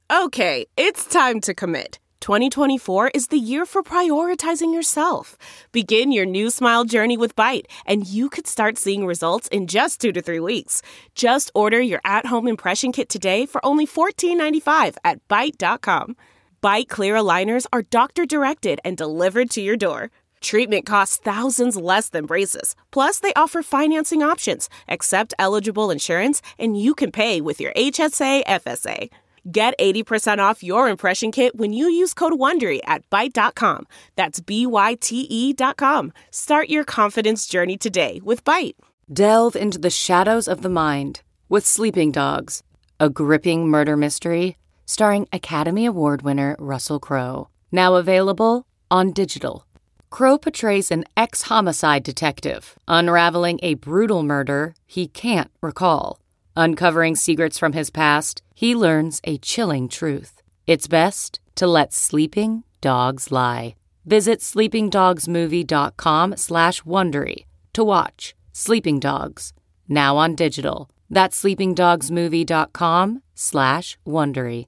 Okay, it's time to commit. 2024 is the year for prioritizing yourself. Begin your new smile journey with Byte, and you could start seeing results in just 2 to 3 weeks. Just order your at-home impression kit today for only $14.95 at Byte.com. Byte Clear aligners are doctor-directed and delivered to your door. Treatment costs thousands less than braces. Plus, they offer financing options, accept eligible insurance, and you can pay with your HSA, FSA. Get 80% off your impression kit when you use code WONDERY at Byte.com. That's BYTE.com. Start your confidence journey today with Byte. Delve into the shadows of the mind with Sleeping Dogs, a gripping murder mystery starring Academy Award winner Russell Crowe. Now available on digital. Crowe portrays an ex-homicide detective unraveling a brutal murder he can't recall. Uncovering secrets from his past, he learns a chilling truth. It's best to let sleeping dogs lie. Visit sleepingdogsmovie.com/Wondery to watch Sleeping Dogs, now on digital. That's sleepingdogsmovie.com/Wondery.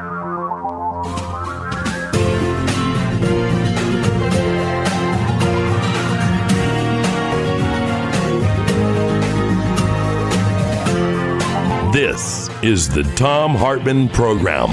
This is the Thom Hartmann Program.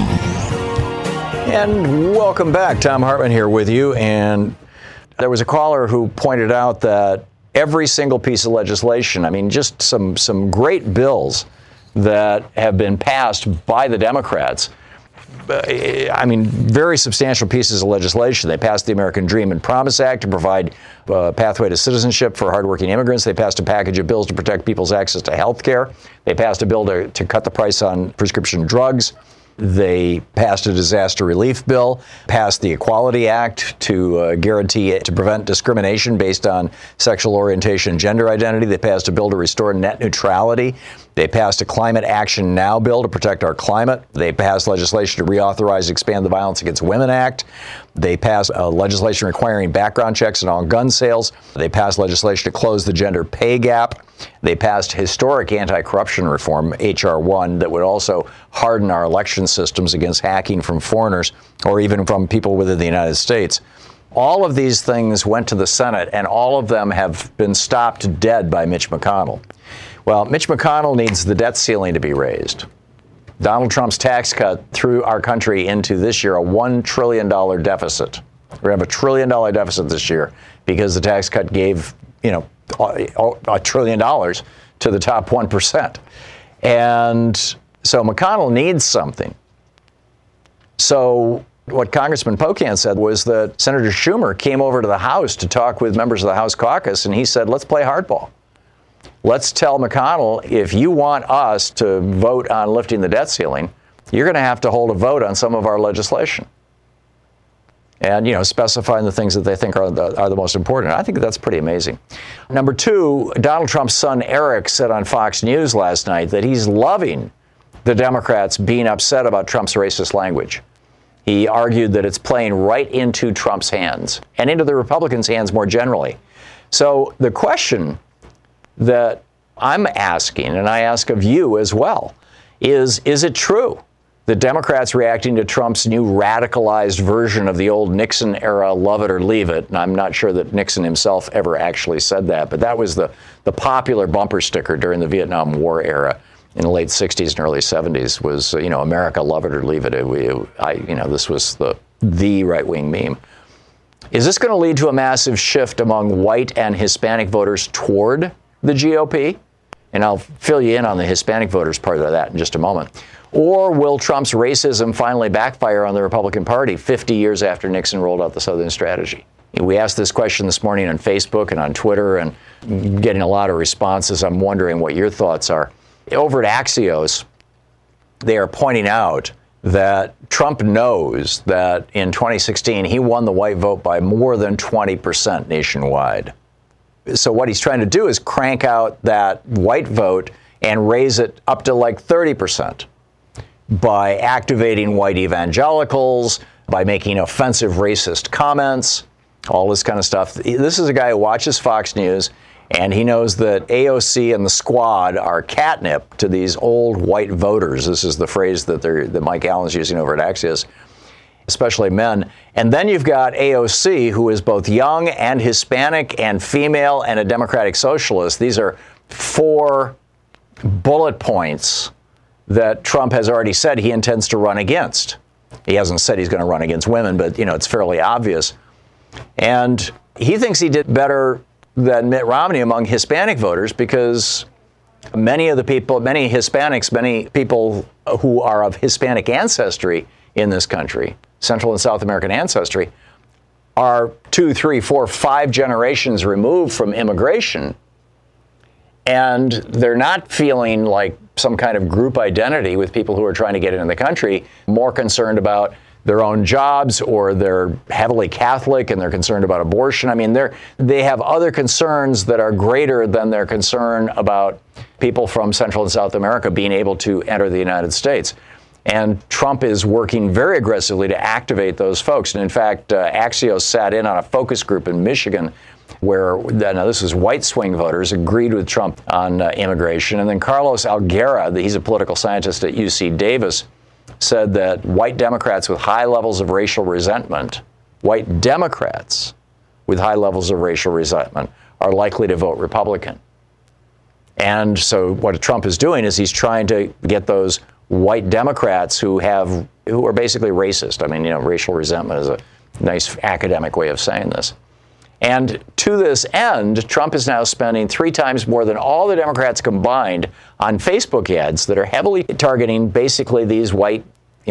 And welcome back. Thom Hartmann here with you. And there was a caller who pointed out that every single piece of legislation, I mean, just some great bills that have been passed by the Democrats, I mean, very substantial pieces of legislation. They passed the American Dream and Promise Act to provide a pathway to citizenship for hardworking immigrants. They passed a package of bills to protect people's access to health care. They passed a bill to cut the price on prescription drugs. They passed a disaster relief bill, passed the Equality Act to guarantee to prevent discrimination based on sexual orientation and gender identity. They passed a bill to restore net neutrality. They passed a Climate Action Now bill to protect our climate. They passed legislation to reauthorize and expand the Violence Against Women Act. They passed legislation requiring background checks on all gun sales. They passed legislation to close the gender pay gap. They passed historic anti-corruption reform, H.R. 1, that would also harden our election systems against hacking from foreigners or even from people within the United States. All of these things went to the Senate, and all of them have been stopped dead by Mitch McConnell. Well, Mitch McConnell needs the debt ceiling to be raised. Donald Trump's tax cut threw our country into this year a $1 trillion deficit. We're going to have $1 trillion deficit this year because the tax cut gave, $1 trillion to the top 1%. And so McConnell needs something. So what Congressman Pocan said was that Senator Schumer came over to the House to talk with members of the House caucus, and he said, let's play hardball. Let's tell McConnell, if you want us to vote on lifting the debt ceiling, you're going to have to hold a vote on some of our legislation. And, specifying the things that they think are the most important. I think that's pretty amazing. Number two, Donald Trump's son Eric said on Fox News last night that he's loving the Democrats being upset about Trump's racist language. He argued that it's playing right into Trump's hands and into the Republicans' hands more generally. So the question that I'm asking, and I ask of you as well, is it true that Democrats reacting to Trump's new radicalized version of the old Nixon era love it or leave it? And I'm not sure that Nixon himself ever actually said that, but that was the popular bumper sticker during the Vietnam War era in the late 60s and early 70s was, America love it or leave it. This was the right-wing meme. Is this going to lead to a massive shift among white and Hispanic voters toward the GOP? And I'll fill you in on the Hispanic voters part of that in just a moment. Or will Trump's racism finally backfire on the Republican Party 50 years after Nixon rolled out the Southern strategy? We asked this question this morning on Facebook and on Twitter and getting a lot of responses. I'm wondering what your thoughts are. Over at Axios, they are pointing out that Trump knows that in 2016 he won the white vote by more than 20% nationwide. So what he's trying to do is crank out that white vote and raise it up to like 30% by activating white evangelicals, by making offensive racist comments, all this kind of stuff. This is a guy who watches Fox News, And he knows that AOC and the squad are catnip to these old white voters. This is the phrase that Mike Allen's using over at Axios, especially men. And then you've got AOC, who is both young and Hispanic and female and a democratic socialist. These are 4 bullet points that Trump has already said he intends to run against. He hasn't said he's going to run against women, but, it's fairly obvious. And he thinks he did better than Mitt Romney among Hispanic voters because many Hispanics, many people who are of Hispanic ancestry in this country, Central and South American ancestry, are 2, 3, 4, 5 generations removed from immigration. And they're not feeling like some kind of group identity with people who are trying to get into the country, more concerned about their own jobs, or they're heavily Catholic and they're concerned about abortion. I mean, they have other concerns that are greater than their concern about people from Central and South America being able to enter the United States. And Trump is working very aggressively to activate those folks. And in fact, Axios sat in on a focus group in Michigan where, now this is white swing voters, agreed with Trump on immigration. And then Carlos Alguera, he's a political scientist at UC Davis, said that white Democrats with high levels of racial resentment, white Democrats with high levels of racial resentment are likely to vote Republican. And so what Trump is doing is he's trying to get those white Democrats who are basically racist. I mean, racial resentment is a nice academic way of saying this. And to this end, Trump is now spending 3 times more than all the Democrats combined on Facebook ads that are heavily targeting basically these white,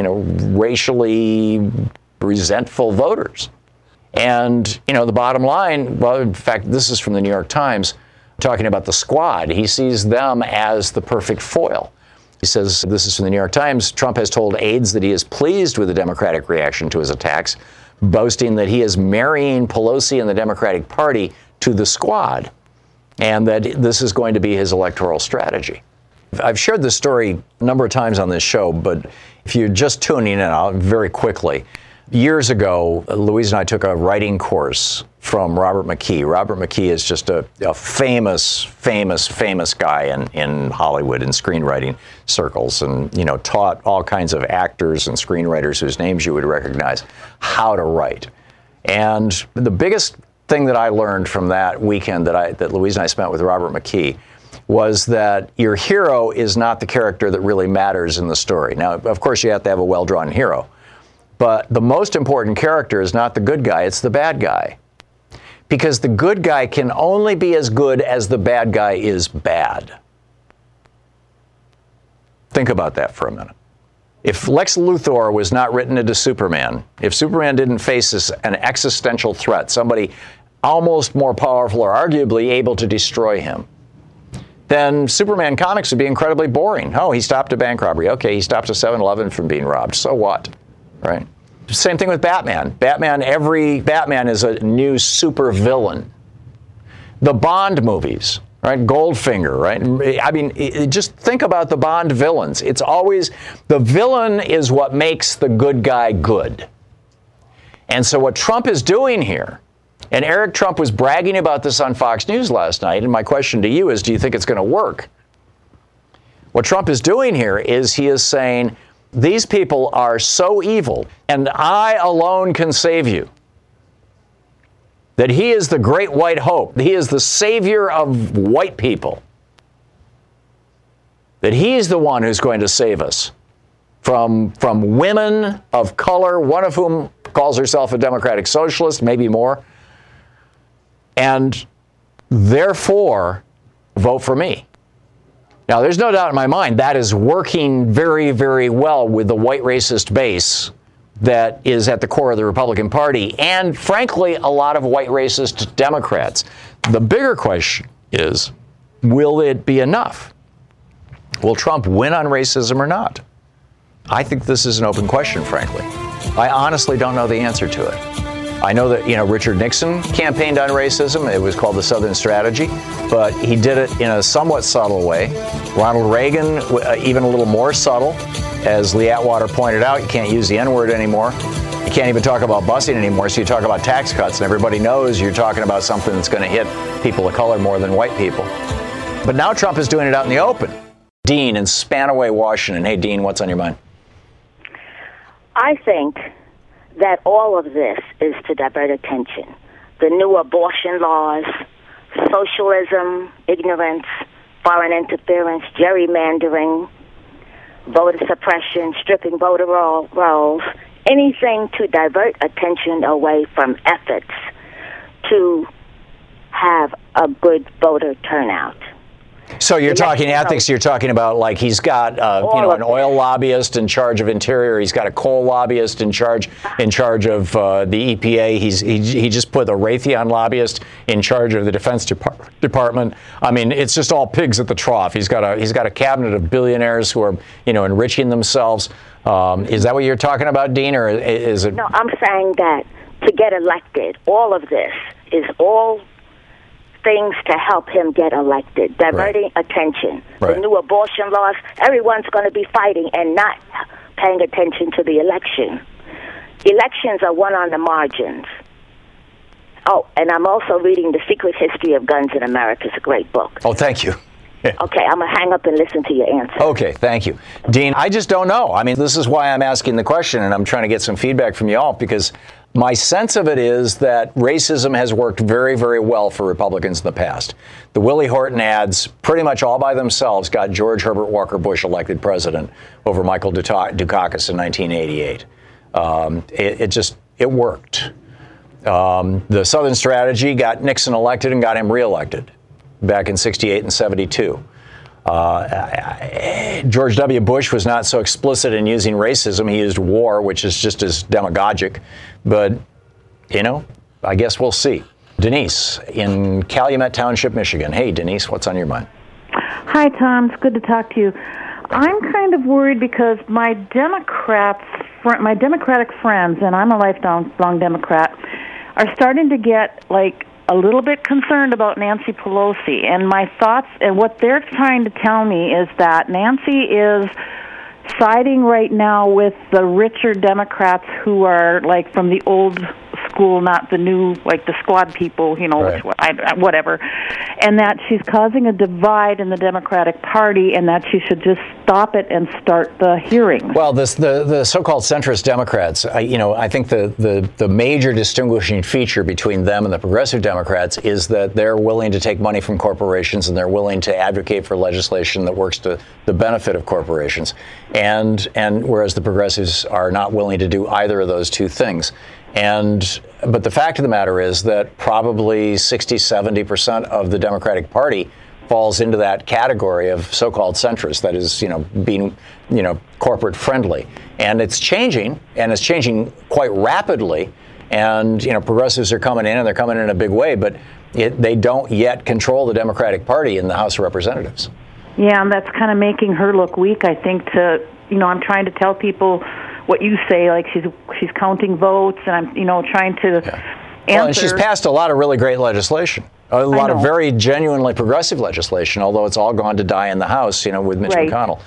racially resentful voters. And, the bottom line, well, in fact, this is from the New York Times, talking about the squad. He sees them as the perfect foil. He says, this is from the New York Times, Trump has told aides that he is pleased with the Democratic reaction to his attacks, boasting that he is marrying Pelosi and the Democratic Party to the squad, and that this is going to be his electoral strategy. I've shared this story a number of times on this show, but if you're just tuning in, I'll very quickly. Years ago, Louise and I took a writing course from Robert McKee. Robert McKee is just a famous guy in Hollywood in screenwriting circles, and taught all kinds of actors and screenwriters whose names you would recognize how to write. And the biggest thing that I learned from that weekend that Louise and I spent with Robert McKee was that your hero is not the character that really matters in the story. Now, of course, you have to have a well-drawn hero. But the most important character is not the good guy, it's the bad guy. Because the good guy can only be as good as the bad guy is bad. Think about that for a minute. If Lex Luthor was not written into Superman, if Superman didn't face an existential threat, somebody almost more powerful or arguably able to destroy him, then Superman comics would be incredibly boring. Oh, he stopped a bank robbery. Okay, he stopped a 7-Eleven from being robbed. So what? Right? Same thing with Batman. Every Batman is a new super villain. The Bond movies, right? Goldfinger, right? I mean, just think about the Bond villains. It's always the villain is what makes the good guy good. And so what Trump is doing here, and Eric Trump was bragging about this on Fox News last night, and my question to you is, do you think it's going to work? What Trump is doing here is he is saying, these people are so evil, and I alone can save you. That he is the great white hope. He is the savior of white people. That he's the one who's going to save us from women of color, one of whom calls herself a democratic socialist, maybe more. And therefore, vote for me. Now, there's no doubt in my mind that is working very, very well with the white racist base that is at the core of the Republican Party, and frankly, a lot of white racist Democrats. The bigger question is, will it be enough? Will Trump win on racism or not? I think this is an open question, frankly. I honestly don't know the answer to it. I know that, Richard Nixon campaigned on racism. It was called the Southern Strategy, but he did it in a somewhat subtle way. Ronald Reagan, even a little more subtle. As Lee Atwater pointed out, you can't use the N-word anymore. You can't even talk about busing anymore, so you talk about tax cuts, and everybody knows you're talking about something that's going to hit people of color more than white people. But now Trump is doing it out in the open. Dean in Spanaway, Washington. Hey, Dean, what's on your mind? I think that all of this is to divert attention. The new abortion laws, socialism, ignorance, foreign interference, gerrymandering, voter suppression, stripping voter rolls, anything to divert attention away from efforts to have a good voter turnout. So you're talking ethics. You're talking about like he's got an oil lobbyist in charge of Interior. He's got a coal lobbyist in charge of the EPA. He just put a Raytheon lobbyist in charge of the Defense Department. I mean, it's just all pigs at the trough. He's got a cabinet of billionaires who are enriching themselves. Is that what you're talking about, Dean, or is it? No, I'm saying that to get elected, all of this is all things to help him get elected, diverting attention. Right. The new abortion laws, everyone's going to be fighting and not paying attention to the election. Elections are won on the margins. Oh, and I'm also reading The Secret History of Guns in America. It's a great book. Oh, thank you. Okay, I'm going to hang up and listen to your answer. Okay, thank you. Dean, I just don't know. I mean, this is why I'm asking the question, and I'm trying to get some feedback from you all, because my sense of it is that racism has worked very, very well for Republicans in the past. The Willie Horton ads, pretty much all by themselves, got George Herbert Walker Bush elected president over Michael Dukakis in 1988. It worked. The Southern strategy got Nixon elected and got him reelected back in 68 and 72. George W. Bush was not so explicit in using racism. He used war, which is just as demagogic. But, I guess we'll see. Denise in Calumet Township, Michigan. Hey, Denise, what's on your mind? Hi, Tom. It's good to talk to you. I'm kind of worried because my Democratic friends, and I'm a lifelong Democrat, are starting to get, a little bit concerned about Nancy Pelosi. And my thoughts and what they're trying to tell me is that Nancy is siding right now with the richer Democrats who are from the old school, not the new, the squad people, right. Whatever. And that she's causing a divide in the Democratic Party, and that she should just stop it and start the hearings. Well, the so-called centrist Democrats, I think the major distinguishing feature between them and the progressive Democrats is that they're willing to take money from corporations, and they're willing to advocate for legislation that works to the benefit of corporations. And whereas the progressives are not willing to do either of those two things. But the fact of the matter is that probably 60-70% of the Democratic Party falls into that category of so-called centrist, that is, being, corporate friendly. And it's changing, and it's changing quite rapidly. And, progressives are coming in, and they're coming in a big way, but they don't yet control the Democratic Party in the House of Representatives. Yeah, and that's kind of making her look weak, I think, I'm trying to tell people what you say, she's counting votes, and I'm, trying to answer. Well, and she's passed a lot of really great legislation, a lot of very genuinely progressive legislation, although it's all gone to die in the House, with Mitch McConnell.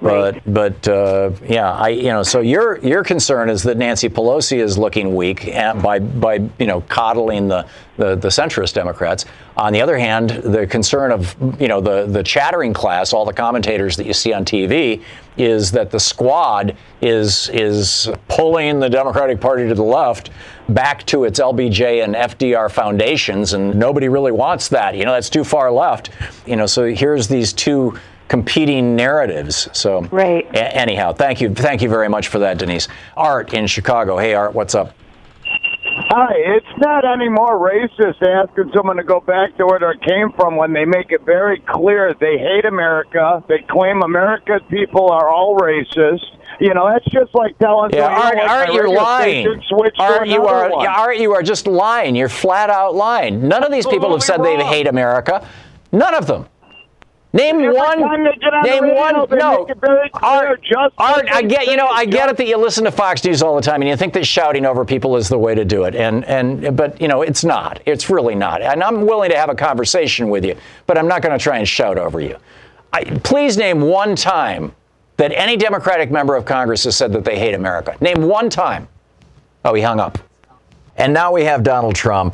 So your concern is that Nancy Pelosi is looking weak by coddling the centrist Democrats. On the other hand, the concern of the chattering class, all the commentators that you see on TV, is that the squad is pulling the Democratic Party to the left back to its LBJ and FDR foundations, and nobody really wants that. That's too far left. So here's these two competing narratives. So anyhow, thank you very much for that, Denise. Art in Chicago. Hey, Art, what's up? Hi, it's not any more racist asking someone to go back to where they came from when they make it very clear they hate America. They claim America's people are all racist. That's just like telling Art, you're lying. Art, you are just lying. You're flat out lying. None of these people have said they hate America. None of them. Name one. No. Art, I get it that you listen to Fox News all the time, and you think that shouting over people is the way to do it. But it's not. It's really not. And I'm willing to have a conversation with you, but I'm not going to try and shout over you. Please name one time that any Democratic member of Congress has said that they hate America. Name one time. Oh, he hung up. And now we have Donald Trump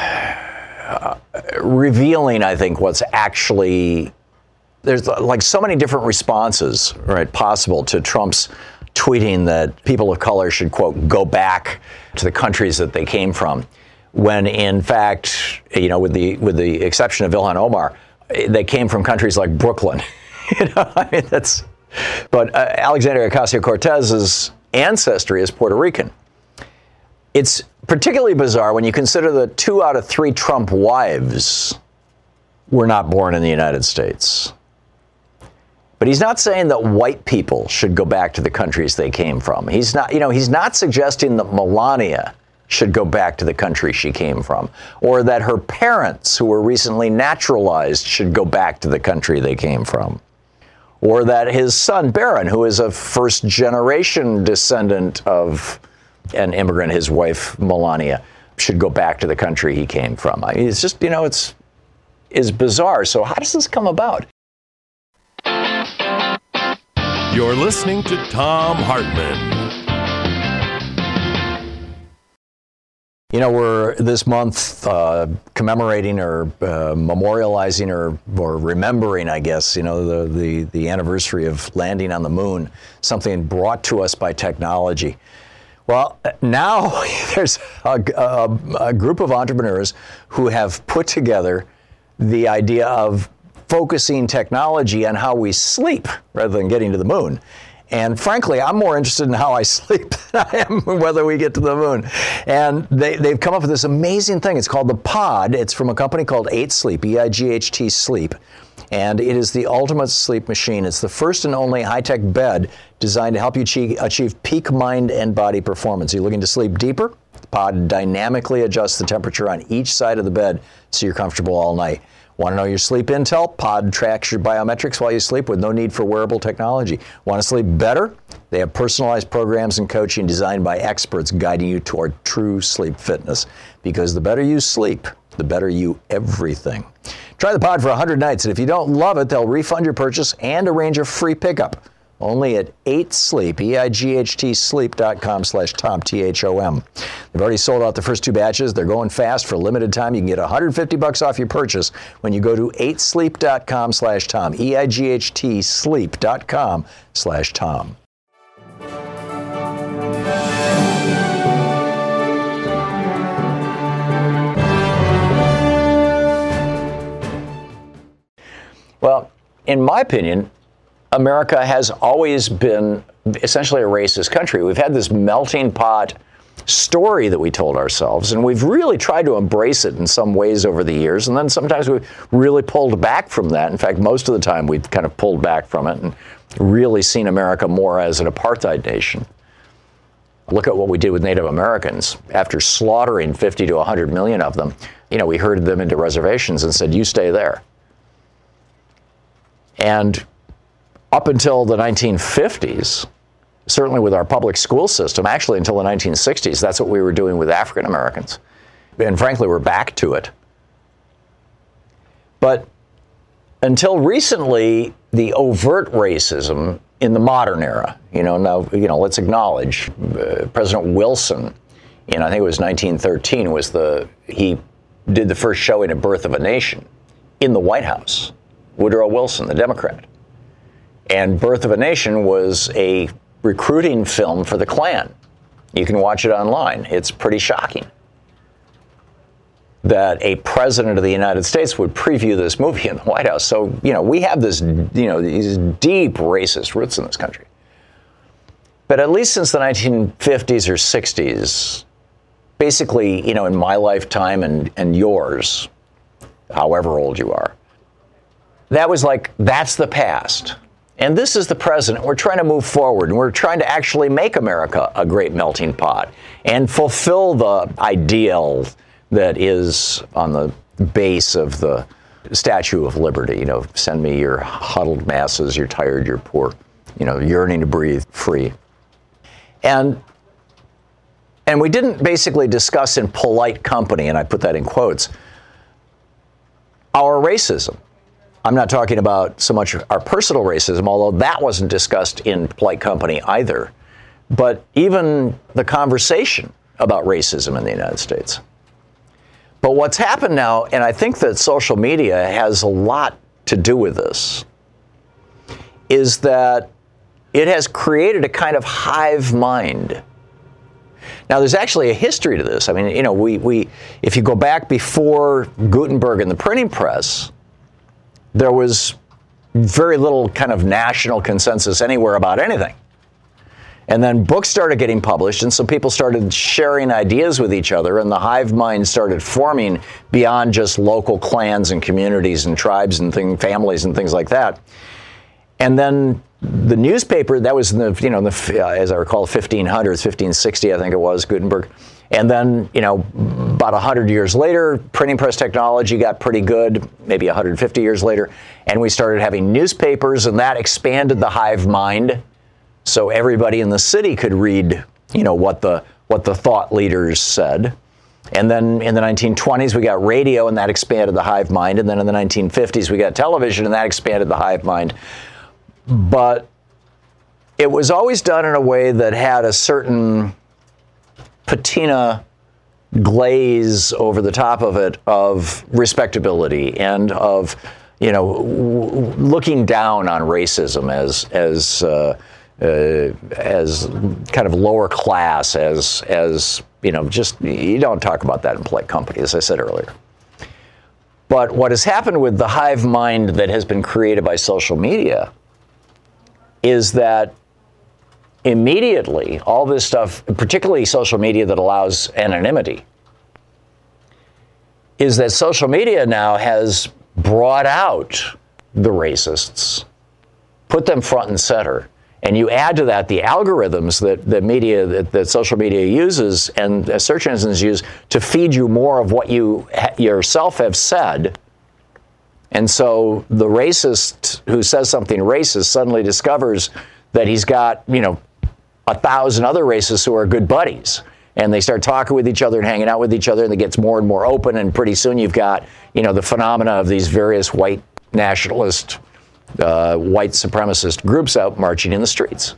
revealing, I think, what's actually, there's like so many different responses, right, possible to Trump's tweeting that people of color should, quote, go back to the countries that they came from, when in fact, you know, with the exception of Ilhan Omar, they came from countries like Brooklyn. You know, I mean, but Alexandria Ocasio-Cortez's ancestry is Puerto Rican. It's particularly bizarre when you consider that 2 out of 3 Trump wives were not born in the United States. But he's not saying that white people should go back to the countries they came from. He's not suggesting that Melania should go back to the country she came from, or that her parents, who were recently naturalized, should go back to the country they came from, or that his son Barron, who is a first-generation descendant of an immigrant, his wife Melania, should go back to the country he came from. I mean, it's just, you know, it's bizarre. So how does this come about? You're listening to Thom Hartmann. You know, we're this month commemorating or memorializing or remembering, I guess, you know, the anniversary of landing on the moon, something brought to us by technology. Well, now there's a group of entrepreneurs who have put together the idea of focusing technology on how we sleep rather than getting to the moon. And frankly, I'm more interested in how I sleep than I am whether we get to the moon. And they've come up with this amazing thing. It's called the Pod. It's from a company called 8 Sleep, EIGHT Sleep. And it is the ultimate sleep machine. It's the first and only high-tech bed designed to help you achieve peak mind and body performance. Are you looking to sleep deeper? The Pod dynamically adjusts the temperature on each side of the bed so you're comfortable all night. Want to know your sleep intel? Pod tracks your biometrics while you sleep with no need for wearable technology. Want to sleep better? They have personalized programs and coaching designed by experts guiding you toward true sleep fitness. Because the better you sleep, the better you everything. Try the Pod for 100 nights, and if you don't love it, they'll refund your purchase and arrange a free pickup. Only at 8 Sleep, EIGHTsleep.com/Tom, THOM. They've already sold out the first 2 batches. They're going fast for a limited time. You can get $150 off your purchase when you go to 8sleep.com/Tom, EIGHTsleep.com/Tom. Well, in my opinion, America has always been essentially a racist country. We've had this melting pot story that we told ourselves, and we've really tried to embrace it in some ways over the years, and then sometimes we've really pulled back from that. In fact, most of the time we've kind of pulled back from it and really seen America more as an apartheid nation. Look at what we did with Native Americans. After slaughtering 50 to 100 million of them, you know, we herded them into reservations and said, you stay there. And up until the 1950s, certainly with our public school system, actually until the 1960s, that's what we were doing with African Americans. And frankly, we're back to it. But until recently, the overt racism in the modern era, let's acknowledge President Wilson, I think it was 1913, he did the first showing of Birth of a Nation in the White House. Woodrow Wilson, the Democrat. And Birth of a Nation was a recruiting film for the Klan. You can watch it online. It's pretty shocking that a president of the United States would preview this movie in the White House. So, we have this, these deep racist roots in this country. But at least since the 1950s or 60s, basically, in my lifetime and yours, however old you are, that was like, that's the past. And this is the present. We're trying to move forward, and we're trying to actually make America a great melting pot and fulfill the ideal that is on the base of the Statue of Liberty. Send me your huddled masses, you're tired, you're poor, yearning to breathe free. And we didn't basically discuss in polite company, and I put that in quotes, our racism. I'm not talking about so much our personal racism, although that wasn't discussed in polite company either. But even the conversation about racism in the United States. But what's happened now, and I think that social media has a lot to do with this, is that it has created a kind of hive mind. Now, there's actually a history to this. I mean, you know, we if you go back before Gutenberg and the printing press, there was very little kind of national consensus anywhere about anything. And then books started getting published, and so people started sharing ideas with each other, and the hive mind started forming beyond just local clans and communities and tribes and families and things like that. And then the newspaper, that was in the, you know, as I recall, 1500s, 1560, I think it was, Gutenberg. And then, you know, about 100 years later, printing press technology got pretty good, maybe 150 years later, and we started having newspapers, and that expanded the hive mind. So everybody in the city could read, you know, what the thought leaders said. And then in the 1920s, we got radio, and that expanded the hive mind. And then in the 1950s, we got television, and that expanded the hive mind. But it was always done in a way that had a certain patina glaze over the top of it of respectability and of, you know, looking down on racism as kind of lower class, as you know, just, you don't talk about that in polite company, as I said earlier. But what has happened with the hive mind that has been created by social media is that immediately all this stuff, particularly social media that allows anonymity, is that social media now has brought out the racists, put them front and center. And you add to that the algorithms that social media uses and search engines use to feed you more of what you yourself have said. And so the racist who says something racist suddenly discovers that he's got, you know, 1,000 other racists who are good buddies. And they start talking with each other and hanging out with each other, and it gets more and more open. And pretty soon you've got, you know, the phenomena of these various white nationalist, white supremacist groups out marching in the streets.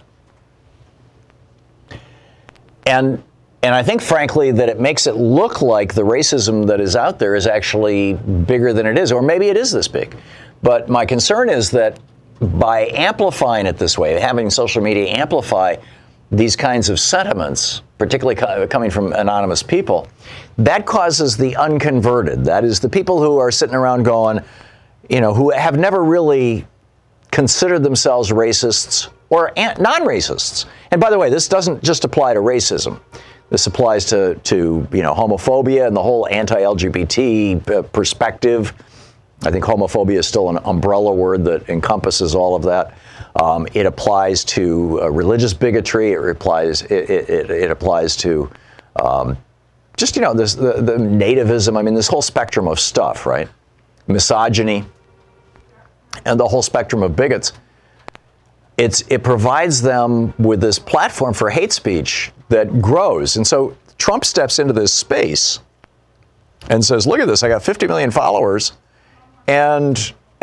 And I think, frankly, that it makes it look like the racism that is out there is actually bigger than it is, or maybe it is this big. But my concern is that by amplifying it this way, having social media amplify these kinds of sentiments, particularly coming from anonymous people, that causes the unconverted, that is, the people who are sitting around going, you know, who have never really considered themselves racists or non-racists. And by the way, this doesn't just apply to racism. This applies to you know, homophobia and the whole anti-LGBT perspective. I think homophobia is still an umbrella word that encompasses all of that. It applies to religious bigotry. It applies to just, you know, this the nativism. I mean, this whole spectrum of stuff, right? Misogyny and the whole spectrum of bigots. It provides them with this platform for hate speech that grows. And so Trump steps into this space and says, look at this, I got 50 million followers. And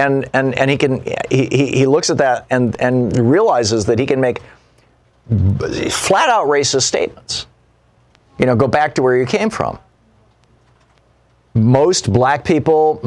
he looks at that and realizes that he can make flat out racist statements. You know, go back to where you came from. Most black people,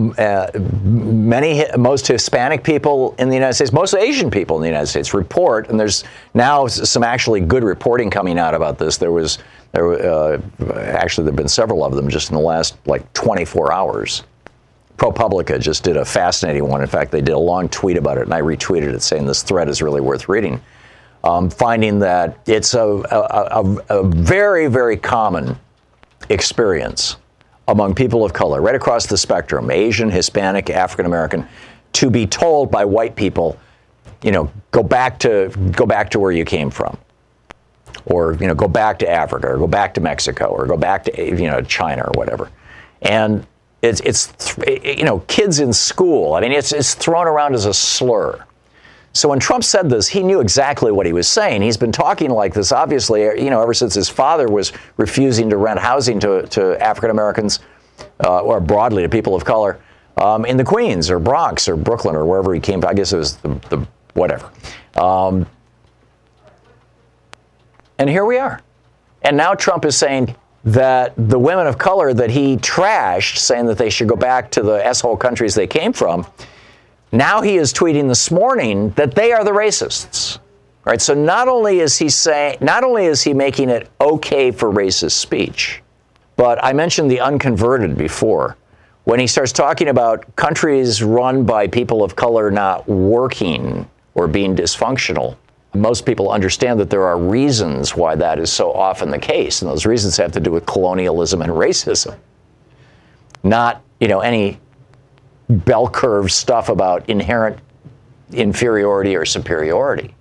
most Hispanic people in the United States, most Asian people in the United States report, and there's now some actually good reporting coming out about this. Actually, there've been several of them just in the last like 24 hours. ProPublica just did a fascinating one. In fact, they did a long tweet about it, and I retweeted it saying this thread is really worth reading. Finding that it's a very, very common experience among people of color, right across the spectrum, Asian, Hispanic, African American, to be told by white people, you know, go back to where you came from, or, you know, go back to Africa, or go back to Mexico, or go back to, you know, China or whatever. And it's you know, kids in school. I mean, it's thrown around as a slur. So when Trump said this, he knew exactly what he was saying. He's been talking like this, obviously, you know, ever since his father was refusing to rent housing to African Americans, or broadly to people of color, in the Queens or Bronx or Brooklyn or wherever he came from. I guess it was the whatever. And here we are. And now Trump is saying, that the women of color that he trashed, saying that they should go back to the S-hole countries they came from, now he is tweeting this morning that they are the racists. Right? So not only is he making it okay for racist speech, but I mentioned the unconverted before. When he starts talking about countries run by people of color not working or being dysfunctional, most people understand that there are reasons why that is so often the case, and those reasons have to do with colonialism and racism, not, any bell curve stuff about inherent inferiority or superiority.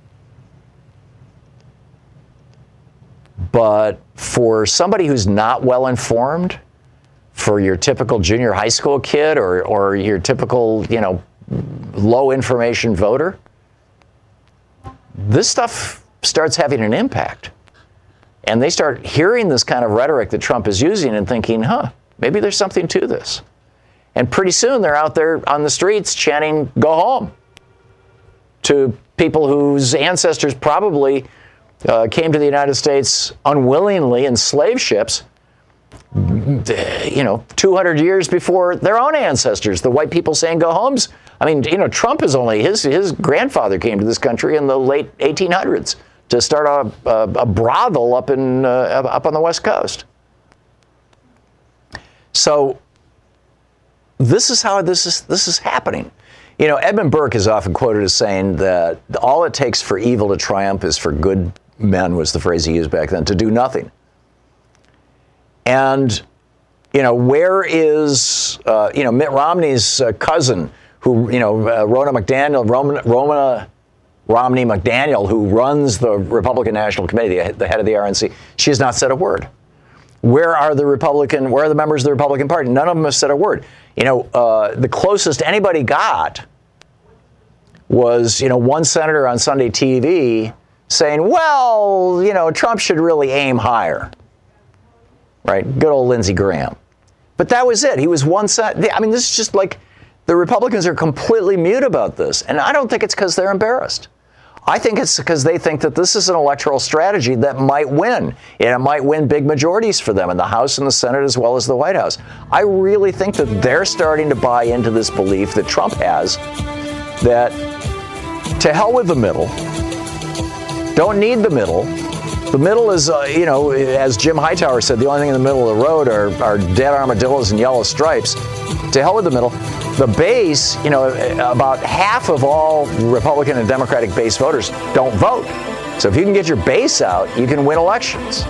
But for somebody who's not well informed, for your typical junior high school kid or your typical, low information voter, this stuff starts having an impact. And they start hearing this kind of rhetoric that Trump is using and thinking, maybe there's something to this. And pretty soon they're out there on the streets chanting, "Go home," to people whose ancestors probably came to the United States unwillingly in slave ships, 200 years before their own ancestors. The white people saying "go homes." I mean, Trump is only, his grandfather came to this country in the late 1800s to start a brothel up on the West Coast. So this is how this is happening. Edmund Burke is often quoted as saying that all it takes for evil to triumph is for good men, was the phrase he used back then, to do nothing. And, where is, Mitt Romney's cousin, who, Ronna Romney McDaniel, who runs the Republican National Committee, the head of the RNC, she has not said a word. Where are the members of the Republican Party? None of them have said a word. The closest anybody got was, one senator on Sunday TV saying, well, Trump should really aim higher. Right? Good old Lindsey Graham. But that was it. He was one senator. I mean, this is just like the Republicans are completely mute about this. And I don't think it's because they're embarrassed. I think it's because they think that this is an electoral strategy that might win. And it might win big majorities for them in the House and the Senate as well as the White House. I really think that they're starting to buy into this belief that Trump has, that to hell with the middle, don't need the middle. The middle is, as Jim Hightower said, the only thing in the middle of the road are dead armadillos and yellow stripes. To hell with the middle. The base, about half of all Republican and Democratic base voters don't vote. So if you can get your base out, you can win elections.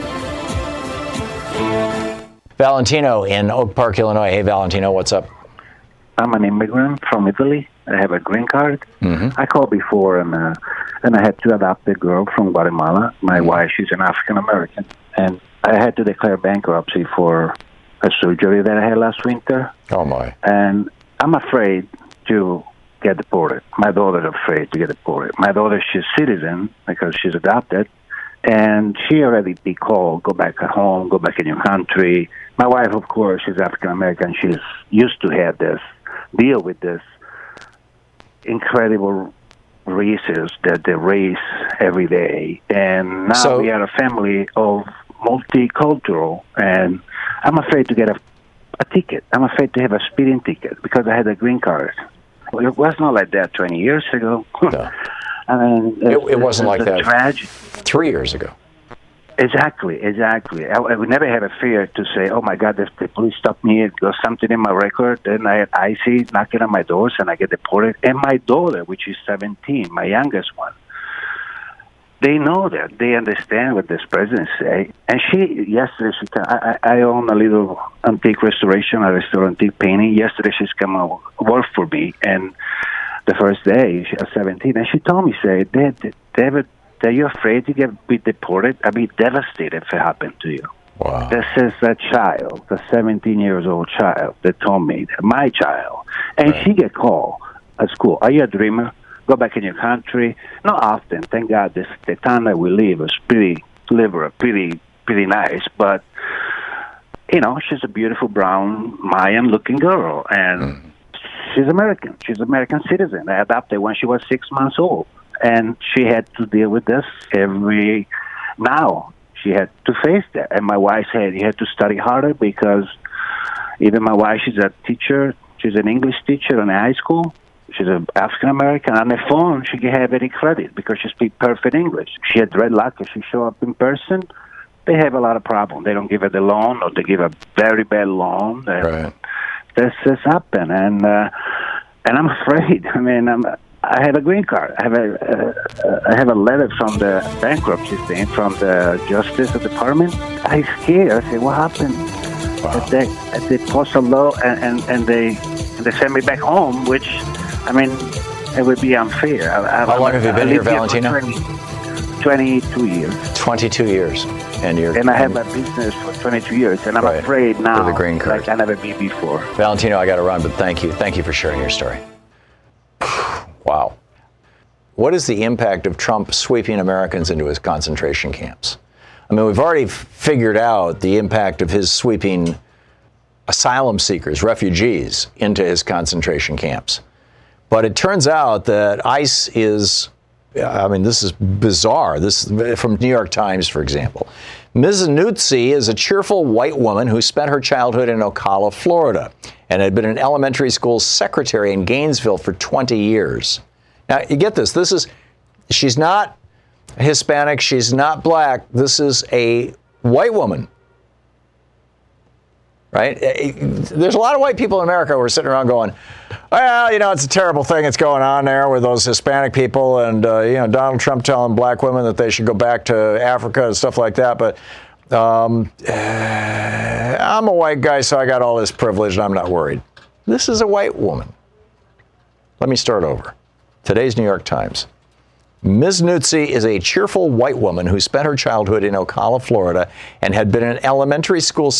Valentino in Oak Park, Illinois. Hey, Valentino, what's up? I'm an immigrant from Italy. I have a green card. Mm-hmm. I called before, and I had to adopt a girl from Guatemala. My wife, she's an African-American. And I had to declare bankruptcy for a surgery that I had last winter. Oh, my. And I'm afraid to get deported. My daughter's afraid to get deported. My daughter, she's citizen because she's adopted. And she already be called, go back home, go back in your country. My wife, of course, she's African-American. She's used to have this, deal with this incredible races that they race every day. And now we are a family of multicultural, and I'm afraid to get a ticket. I'm afraid to have a speeding ticket because I had a green card. Well, it was not like that 20 years ago. No. It wasn't like that tragedy. 3 years ago. Exactly. I would never have a fear to say, oh, my God, if the police stop me, there's something in my record, then I had ICE knocking on my doors and I get deported. And my daughter, which is 17, my youngest one, they know that. They understand what this president say. And yesterday, I own a little antique restoration, a restaurant antique painting. Yesterday, she's come to work for me. And the first day, she was 17, and she told me, David, are you afraid to be deported? I'd be devastated if it happened to you. Wow. This is a child, a 17-year-old child that told me, my child. And she get called at school. Are you a dreamer? Go back in your country. Not often. Thank God the town that we live is pretty liberal, pretty nice. But, she's a beautiful brown Mayan-looking girl. And she's American. She's an American citizen. I adopted when she was 6 months old. And she had to deal with this now. she had to face that. And my wife said, you had to study harder because even my wife, she's a teacher. She's an English teacher in high school. She's an African-American. On the phone, she can have any credit because she speaks perfect English. She had red luck. If she show up in person, they have a lot of problems. They don't give her the loan, or they give a very bad loan. Right. This has happened, and I'm afraid. I mean, I have a green card. I have a letter from the bankruptcy thing, from the Justice Department. I'm scared. I say, what happened? Wow. At the postal law, and they send me back home, which, I mean, it would be unfair. How long have you been here, Valentino? 22 years. 22 years. And I have my business for 22 years, and I'm afraid now for the green card. like I never be before. Valentino, I got to run, but thank you. Thank you for sharing your story. Wow. What is the impact of Trump sweeping Americans into his concentration camps? I mean, we've already figured out the impact of his sweeping asylum seekers, refugees, into his concentration camps. But it turns out that ICE is, I mean, this is bizarre. This is from New York Times, for example. Ms. Nuzzi is a cheerful white woman who spent her childhood in Ocala, Florida, and had been an elementary school secretary in Gainesville for 20 years. Now, you get this. She's not Hispanic. She's not black. This is a white woman. Right? There's a lot of white people in America who are sitting around going, well, you know, it's a terrible thing that's going on there with those Hispanic people, and, you know, Donald Trump telling black women that they should go back to Africa and stuff like that. But I'm a white guy, so I got all this privilege, and I'm not worried. This is a white woman. Let me start over. Today's New York Times. Ms. Nuzzi is a cheerful white woman who spent her childhood in Ocala, Florida, and has been an elementary school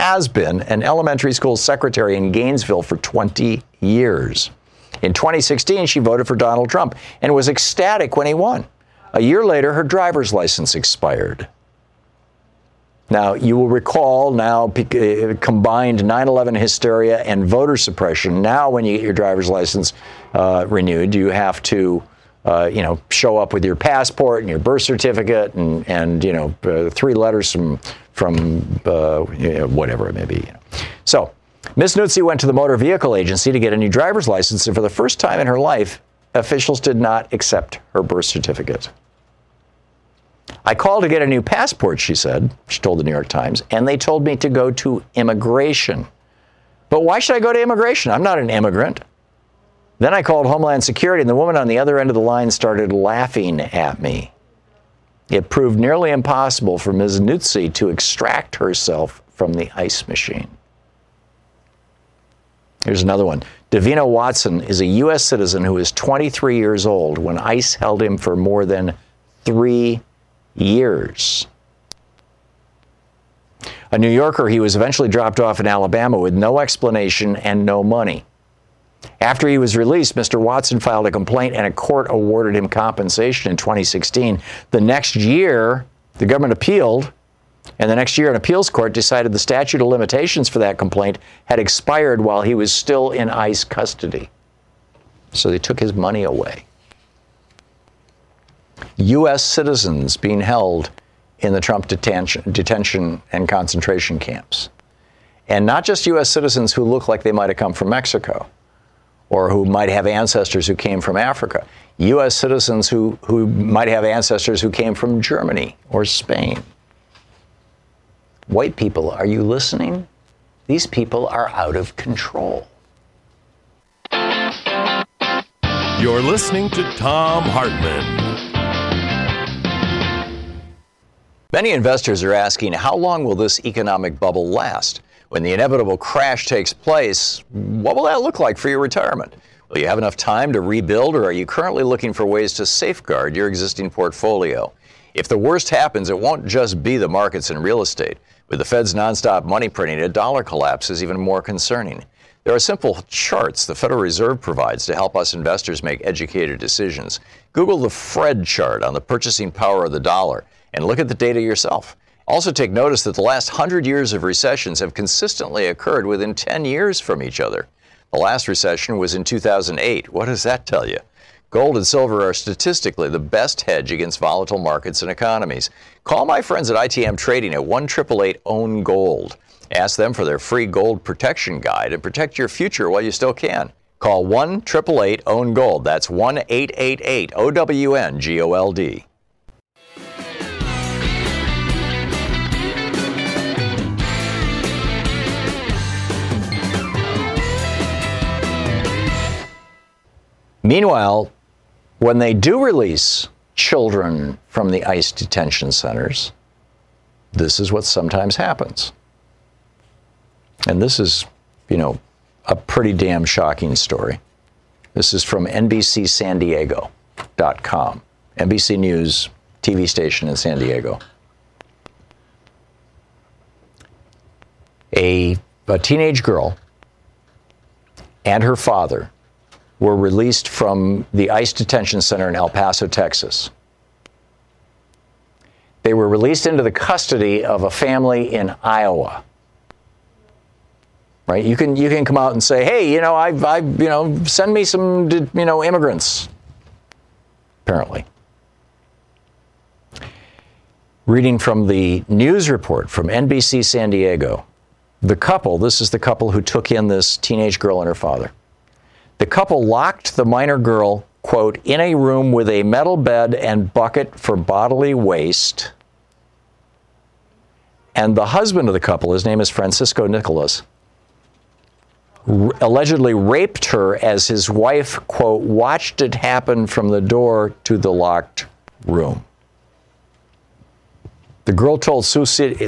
secretary in Gainesville for 20 years. In 2016, she voted for Donald Trump and was ecstatic when he won. A year later, her driver's license expired. Now, you will recall combined 9/11 hysteria and voter suppression. Now, when you get your driver's license renewed, you have to show up with your passport and your birth certificate and 3 letters from whatever it may be. So, Ms. Nuzzi went to the motor vehicle agency to get a new driver's license, and for the first time in her life, officials did not accept her birth certificate. I called to get a new passport, she said. She told the New York Times, and they told me to go to immigration. But why should I go to immigration? I'm not an immigrant. Then I called Homeland Security, and the woman on the other end of the line started laughing at me. It proved nearly impossible for Ms. Nuzzi to extract herself from the ICE machine. Here's another one. Davina Watson is a U.S. citizen who is 23 years old when ICE held him for more than 3 years. A New Yorker, he was eventually dropped off in Alabama with no explanation and no money. After he was released, Mr. Watson filed a complaint and a court awarded him compensation in 2016. The next year, the government appealed, and the next year an appeals court decided the statute of limitations for that complaint had expired while he was still in ICE custody. So they took his money away. U.S. citizens being held in the Trump detention and concentration camps. And not just U.S. citizens who look like they might have come from Mexico, or who might have ancestors who came from Africa. U.S. citizens who might have ancestors who came from Germany or Spain. White people, are you listening? These people are out of control. You're listening to Thom Hartmann. Many investors are asking, how long will this economic bubble last? When the inevitable crash takes place, what will that look like for your retirement? Will you have enough time to rebuild, or are you currently looking for ways to safeguard your existing portfolio? If the worst happens, it won't just be the markets and real estate. With the Fed's nonstop money printing, a dollar collapse is even more concerning. There are simple charts the Federal Reserve provides to help us investors make educated decisions. Google the Fred chart on the purchasing power of the dollar and look at the data yourself. Also take notice that the last 100 years of recessions have consistently occurred within 10 years from each other. The last recession was in 2008. What does that tell you? Gold and silver are statistically the best hedge against volatile markets and economies. Call my friends at ITM Trading at 1-888-OWN-GOLD. Ask them for their free gold protection guide and protect your future while you still can. Call 1-888-OWN-GOLD. That's 1-888-OWN-GOLD. Meanwhile, when they do release children from the ICE detention centers, this is what sometimes happens. And this is, a pretty damn shocking story. This is from NBCSanDiego.com, NBC News TV station in San Diego. A teenage girl and her father were released from the ICE detention center in El Paso, Texas. They were released into the custody of a family in Iowa. Right? You can come out and say, hey, send me some, immigrants. Apparently. Reading from the news report from NBC San Diego, this is the couple who took in this teenage girl and her father. The couple locked the minor girl, quote, in a room with a metal bed and bucket for bodily waste. And the husband of the couple, his name is Francisco Nicolas, allegedly raped her as his wife, quote, watched it happen from the door to the locked room. The girl told Sioux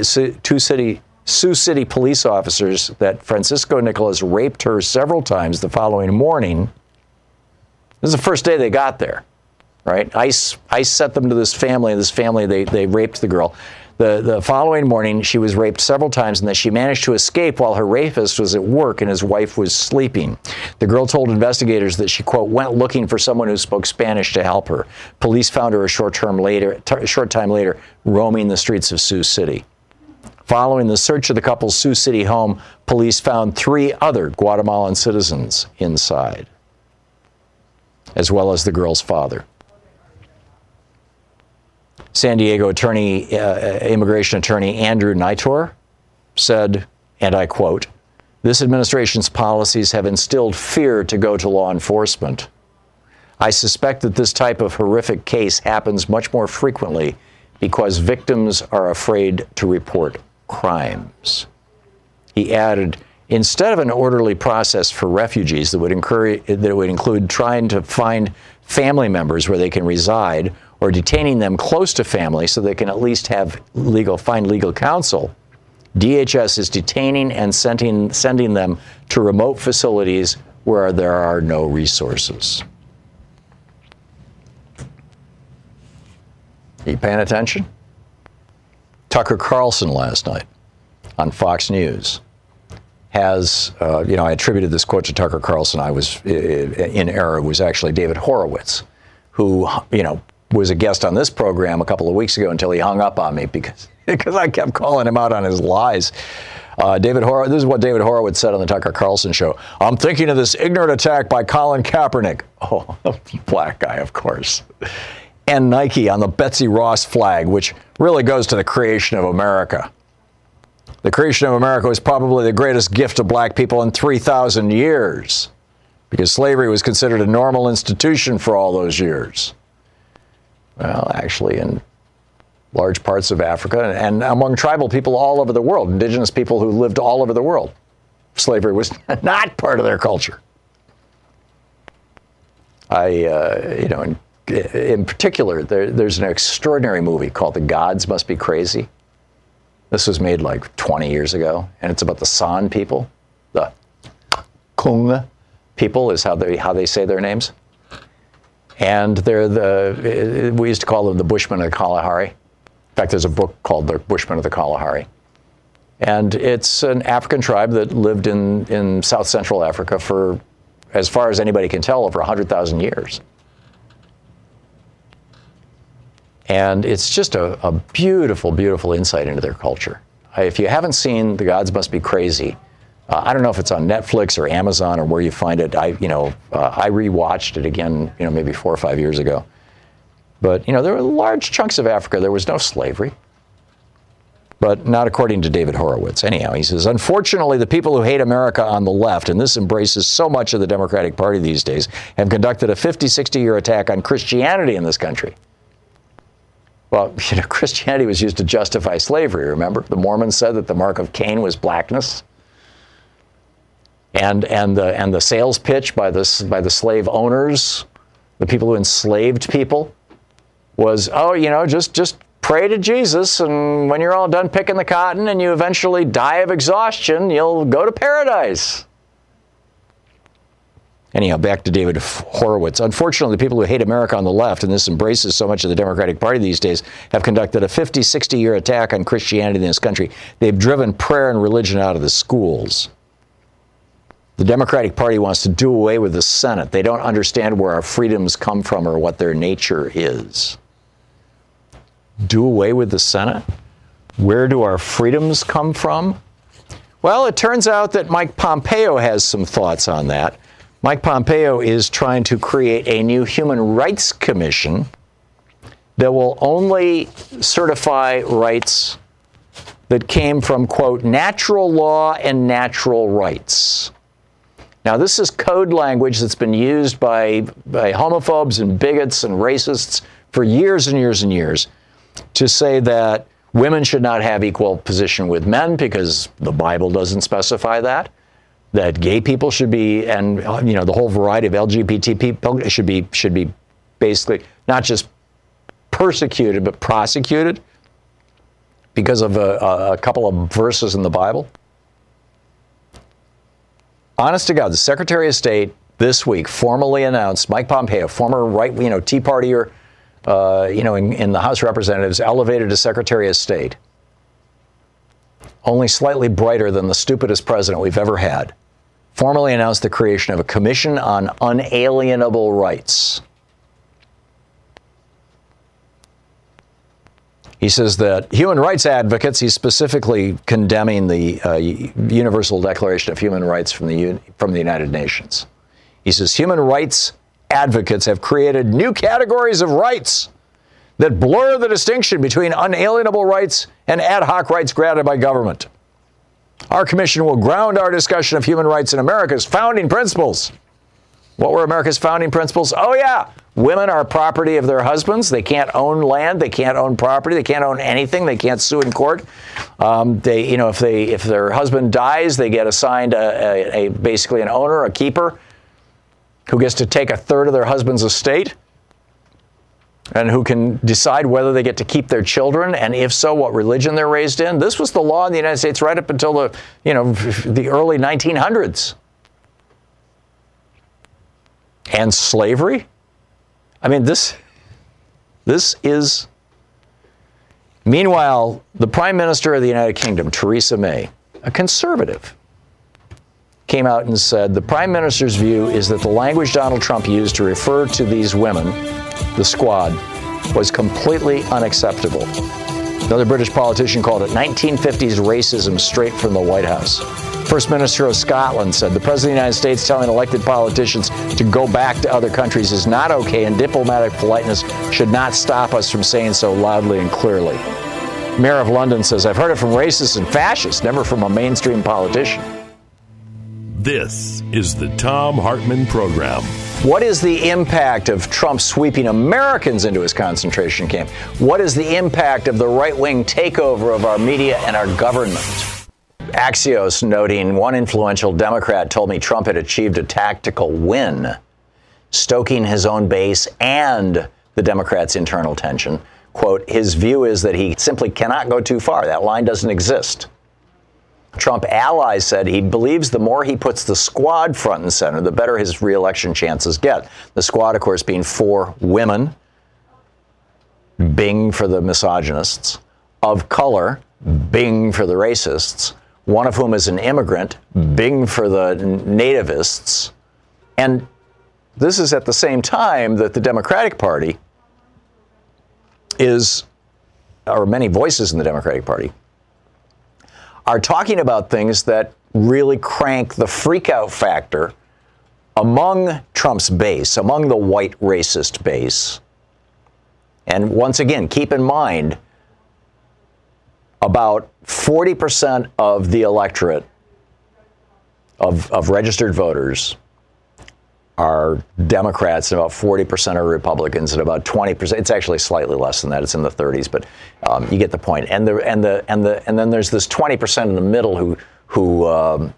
City police officers that Francisco Nicolas raped her several times the following morning. This is the first day they got there, right? ICE sent them to this family. They raped the girl. The following morning, she was raped several times, and then she managed to escape while her rapist was at work and his wife was sleeping. The girl told investigators that she, quote, went looking for someone who spoke Spanish to help her. Police found her a short time later, roaming the streets of Sioux City. Following the search of the couple's Sioux City home, police found 3 other Guatemalan citizens inside, as well as the girl's father. San Diego immigration attorney Andrew Nitor said, and I quote, "This administration's policies have instilled fear to go to law enforcement. I suspect that this type of horrific case happens much more frequently because victims are afraid to report crimes." He added, instead of an orderly process for refugees that would include trying to find family members where they can reside or detaining them close to family so they can at least find legal counsel, DHS is detaining and sending them to remote facilities where there are no resources. Are you paying attention? Tucker Carlson last night on Fox News has, I attributed this quote to Tucker Carlson. I was in error. It was actually David Horowitz, who, was a guest on this program a couple of weeks ago until he hung up on me because I kept calling him out on his lies. This is what David Horowitz said on the Tucker Carlson show. "I'm thinking of this ignorant attack by Colin Kaepernick." Oh, black guy, of course. "And Nike on the Betsy Ross flag, which really goes to the creation of America. The creation of America was probably the greatest gift to black people in 3,000 years because slavery was considered a normal institution for all those years." Well, actually, in large parts of Africa and among tribal people all over the world, indigenous people who lived all over the world, slavery was not part of their culture. In particular, there's an extraordinary movie called The Gods Must Be Crazy. This was made like 20 years ago, and it's about the San people. The Kung people is how they say their names. And we used to call them the Bushmen of the Kalahari. In fact, there's a book called The Bushmen of the Kalahari. And it's an African tribe that lived in South Central Africa for, as far as anybody can tell, over 100,000 years. And it's just a beautiful, beautiful insight into their culture. If you haven't seen The Gods Must Be Crazy, I don't know if it's on Netflix or Amazon or where you find it. I rewatched it again, maybe 4 or 5 years ago. But, there were large chunks of Africa. There was no slavery. But not according to David Horowitz. Anyhow, he says, unfortunately, the people who hate America on the left, and this embraces so much of the Democratic Party these days, have conducted a 50, 60-year attack on Christianity in this country. Well, Christianity was used to justify slavery, remember? The Mormons said that the mark of Cain was blackness. And the sales pitch by the slave owners, the people who enslaved people, was, just pray to Jesus, and when you're all done picking the cotton and you eventually die of exhaustion, you'll go to paradise. Anyhow, back to David Horowitz. Unfortunately, the people who hate America on the left, and this embraces so much of the Democratic Party these days, have conducted a 50, 60-year attack on Christianity in this country. They've driven prayer and religion out of the schools. The Democratic Party wants to do away with the Senate. They don't understand where our freedoms come from or what their nature is. Do away with the Senate? Where do our freedoms come from? Well, it turns out that Mike Pompeo has some thoughts on that. Mike Pompeo is trying to create a new human rights commission that will only certify rights that came from, quote, natural law and natural rights. Now, this is code language that's been used by homophobes and bigots and racists for years and years and years to say that women should not have equal position with men because the Bible doesn't specify that gay people should be, and the whole variety of LGBT people should be basically not just persecuted but prosecuted because of a couple of verses in the Bible. Honest to God, the Secretary of State this week formally announced, Mike Pompeo, former Tea Partier, in the House of Representatives, elevated to Secretary of State, only slightly brighter than the stupidest president we've ever had, formally announced the creation of a commission on unalienable rights. He says that human rights advocates, he's specifically condemning the Universal Declaration of Human Rights from the United Nations. He says human rights advocates have created new categories of rights that blur the distinction between unalienable rights and ad hoc rights granted by government. Our commission will ground our discussion of human rights in America's founding principles. What were America's founding principles? Oh, yeah. Women are property of their husbands. They can't own land. They can't own property. They can't own anything. They can't sue in court. If their husband dies, they get assigned basically an owner, a keeper, who gets to take a third of their husband's estate and who can decide whether they get to keep their children, and if so, what religion they're raised in. This was the law in the United States right up until the early 1900s. And slavery? I mean, this is... Meanwhile, the Prime Minister of the United Kingdom, Theresa May, a conservative, came out and said the Prime Minister's view is that the language Donald Trump used to refer to these women, the squad, was completely unacceptable. Another British politician called it 1950s racism straight from the White House. First Minister of Scotland said the President of the United States telling elected politicians to go back to other countries is not okay, and diplomatic politeness should not stop us from saying so loudly and clearly. Mayor of London says, I've heard it from racists and fascists, never from a mainstream politician. This is the Thom Hartmann Program. What is the impact of Trump sweeping Americans into his concentration camp? What is the impact of the right-wing takeover of our media and our government? Axios noting one influential Democrat told me Trump had achieved a tactical win, stoking his own base and the Democrats' internal tension. Quote, his view is that he simply cannot go too far. That line doesn't exist. Trump allies said he believes the more he puts the squad front and center, the better his reelection chances get. The squad, of course, being 4 women, bing for the misogynists, of color, bing for the racists, one of whom is an immigrant, bing for the nativists. And this is at the same time that the Democratic Party is, or many voices in the Democratic Party, are talking about things that really crank the freakout factor among Trump's base, among the white racist base. And once again, keep in mind, about 40% of the electorate of registered voters are Democrats, and about 40% are Republicans, and about 20%. It's actually slightly less than that. It's in the 30s, but you get the point. And then there's this 20% in the middle who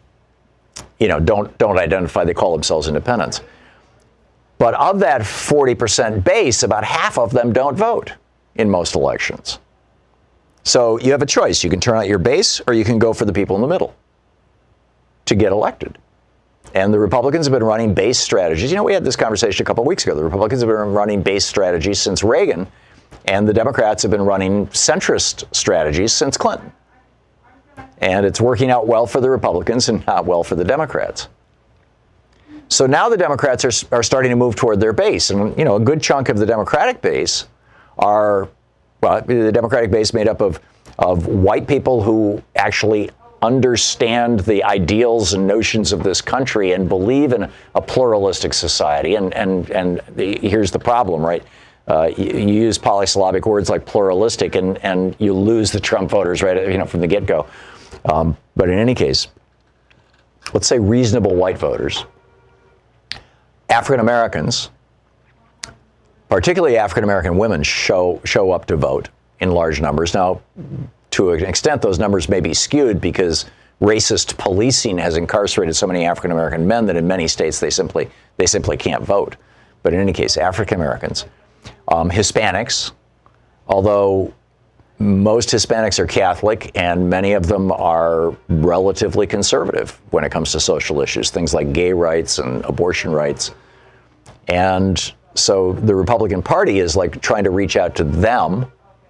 don't identify. They call themselves independents. But of that 40% base, about half of them don't vote in most elections. So you have a choice. You can turn out your base, or you can go for the people in the middle to get elected. And the Republicans have been running base strategies. We had this conversation a couple of weeks ago. The Republicans have been running base strategies since Reagan, and the Democrats have been running centrist strategies since Clinton. And it's working out well for the Republicans and not well for the Democrats. So now the Democrats are starting to move toward their base. And, a good chunk of the Democratic base the Democratic base made up of white people who actually understand the ideals and notions of this country and believe in a pluralistic society. And here's the problem, right? You use polysyllabic words like pluralistic, and you lose the Trump voters, right? From the get-go. But in any case, let's say reasonable white voters, African Americans, particularly African American women, show up to vote in large numbers. Now, to an extent, those numbers may be skewed because racist policing has incarcerated so many African American men that in many states they simply can't vote. But in any case, African Americans, Hispanics, although most Hispanics are Catholic and many of them are relatively conservative when it comes to social issues, things like gay rights and abortion rights. And so the Republican Party is like trying to reach out to them.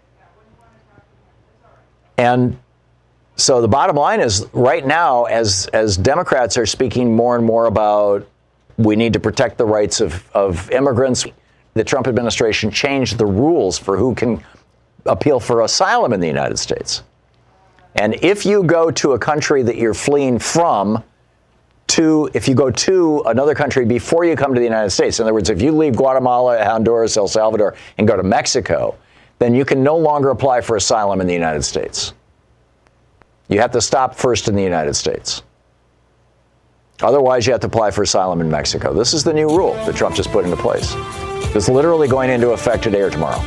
And so the bottom line is, right now, as Democrats are speaking more and more about we need to protect the rights of immigrants, the Trump administration changed the rules for who can appeal for asylum in the United States. And if you go to a country that you're fleeing from, if you go to another country before you come to the United States, in other words, if you leave Guatemala, Honduras, El Salvador, and go to Mexico, then you can no longer apply for asylum in the United States. You have to stop first in the United States. Otherwise, you have to apply for asylum in Mexico. This is the new rule that Trump just put into place. It's literally going into effect today or tomorrow.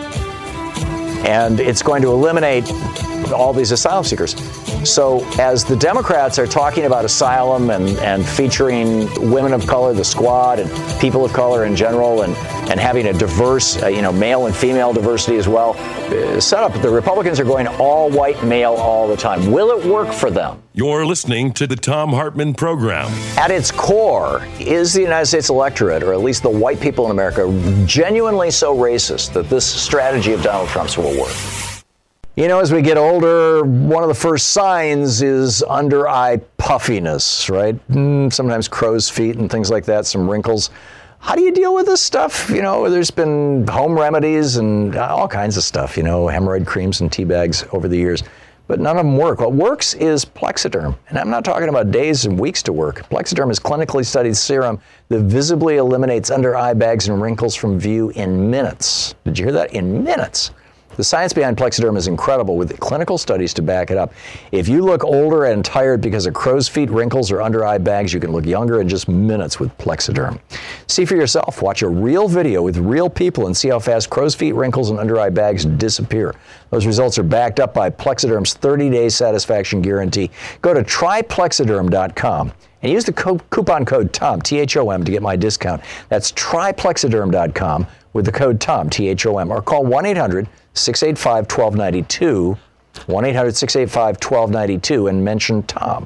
And it's going to eliminate all these asylum seekers. So as the Democrats are talking about asylum and featuring women of color, the squad, and people of color in general, and having a diverse, male and female diversity as well, setup, the Republicans are going all white male all the time. Will it work for them? You're listening to the Thom Hartmann Program. At its core, is the United States electorate, or at least the white people in America, genuinely so racist that this strategy of Donald Trump's will work? As we get older, one of the first signs is under-eye puffiness, right? Sometimes crow's feet and things like that, some wrinkles. How do you deal with this stuff? There's been home remedies and all kinds of stuff, hemorrhoid creams and tea bags over the years, but none of them work. What works is Plexiderm, and I'm not talking about days and weeks to work. Plexiderm is clinically studied serum that visibly eliminates under-eye bags and wrinkles from view in minutes. Did you hear that? In minutes. The science behind Plexiderm is incredible, with clinical studies to back it up. If you look older and tired because of crow's feet, wrinkles, or under-eye bags, you can look younger in just minutes with Plexiderm. See for yourself. Watch a real video with real people and see how fast crow's feet, wrinkles, and under-eye bags disappear. Those results are backed up by Plexiderm's 30-day satisfaction guarantee. Go to tryplexiderm.com and use the coupon code TOM, T-H-O-M, to get my discount. That's tryplexiderm.com with the code TOM, T-H-O-M, or call 1-800-685-1292, 1-800-685-1292, and mention Tom.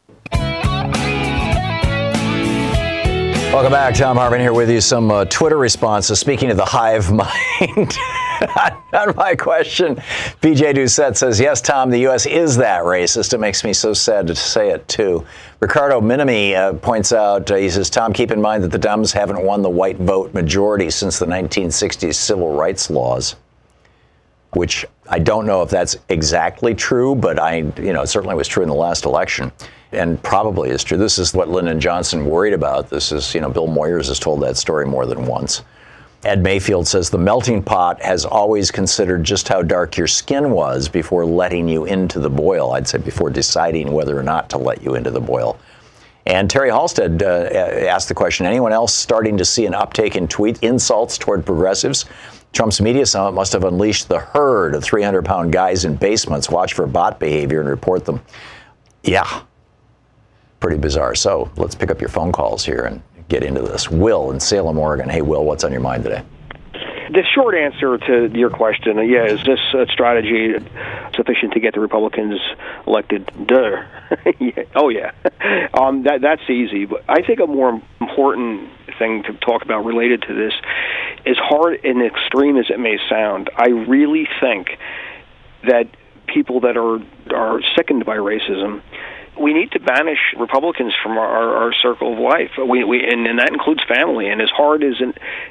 Welcome back. Thom Hartmann here with you. Some Twitter responses. Speaking of the hive mind, on my question, PJ Doucette says, yes, Tom, the U.S. is that racist. It makes me so sad to say it, too. Ricardo Minami points out, he says, Tom, keep in mind that the Dems haven't won the white vote majority since the 1960s civil rights laws, which I don't know if that's exactly true, but it certainly was true in the last election, and probably is true. This is what Lyndon Johnson worried about. This is, Bill Moyers has told that story more than once. Ed Mayfield says the melting pot has always considered just how dark your skin was before letting you into the boil. I'd say before deciding whether or not to let you into the boil. And Terry Halstead asked the question, anyone else starting to see an uptake in tweet insults toward progressives? Trump's media summit must have unleashed the herd of 300-pound guys in basements, watch for bot behavior and report them. Yeah, pretty bizarre. So let's pick up your phone calls here and get into this. Will in Salem, Oregon. Hey, Will, what's on your mind today? The short answer to your question, is this strategy sufficient to get the Republicans elected? Duh. Yeah. Oh, yeah. That's easy. But I think a more important thing to talk about related to this, as hard and extreme as it may sound, I really think that people that are sickened by racism, we need to banish Republicans from our circle of life. And that includes family. And as hard as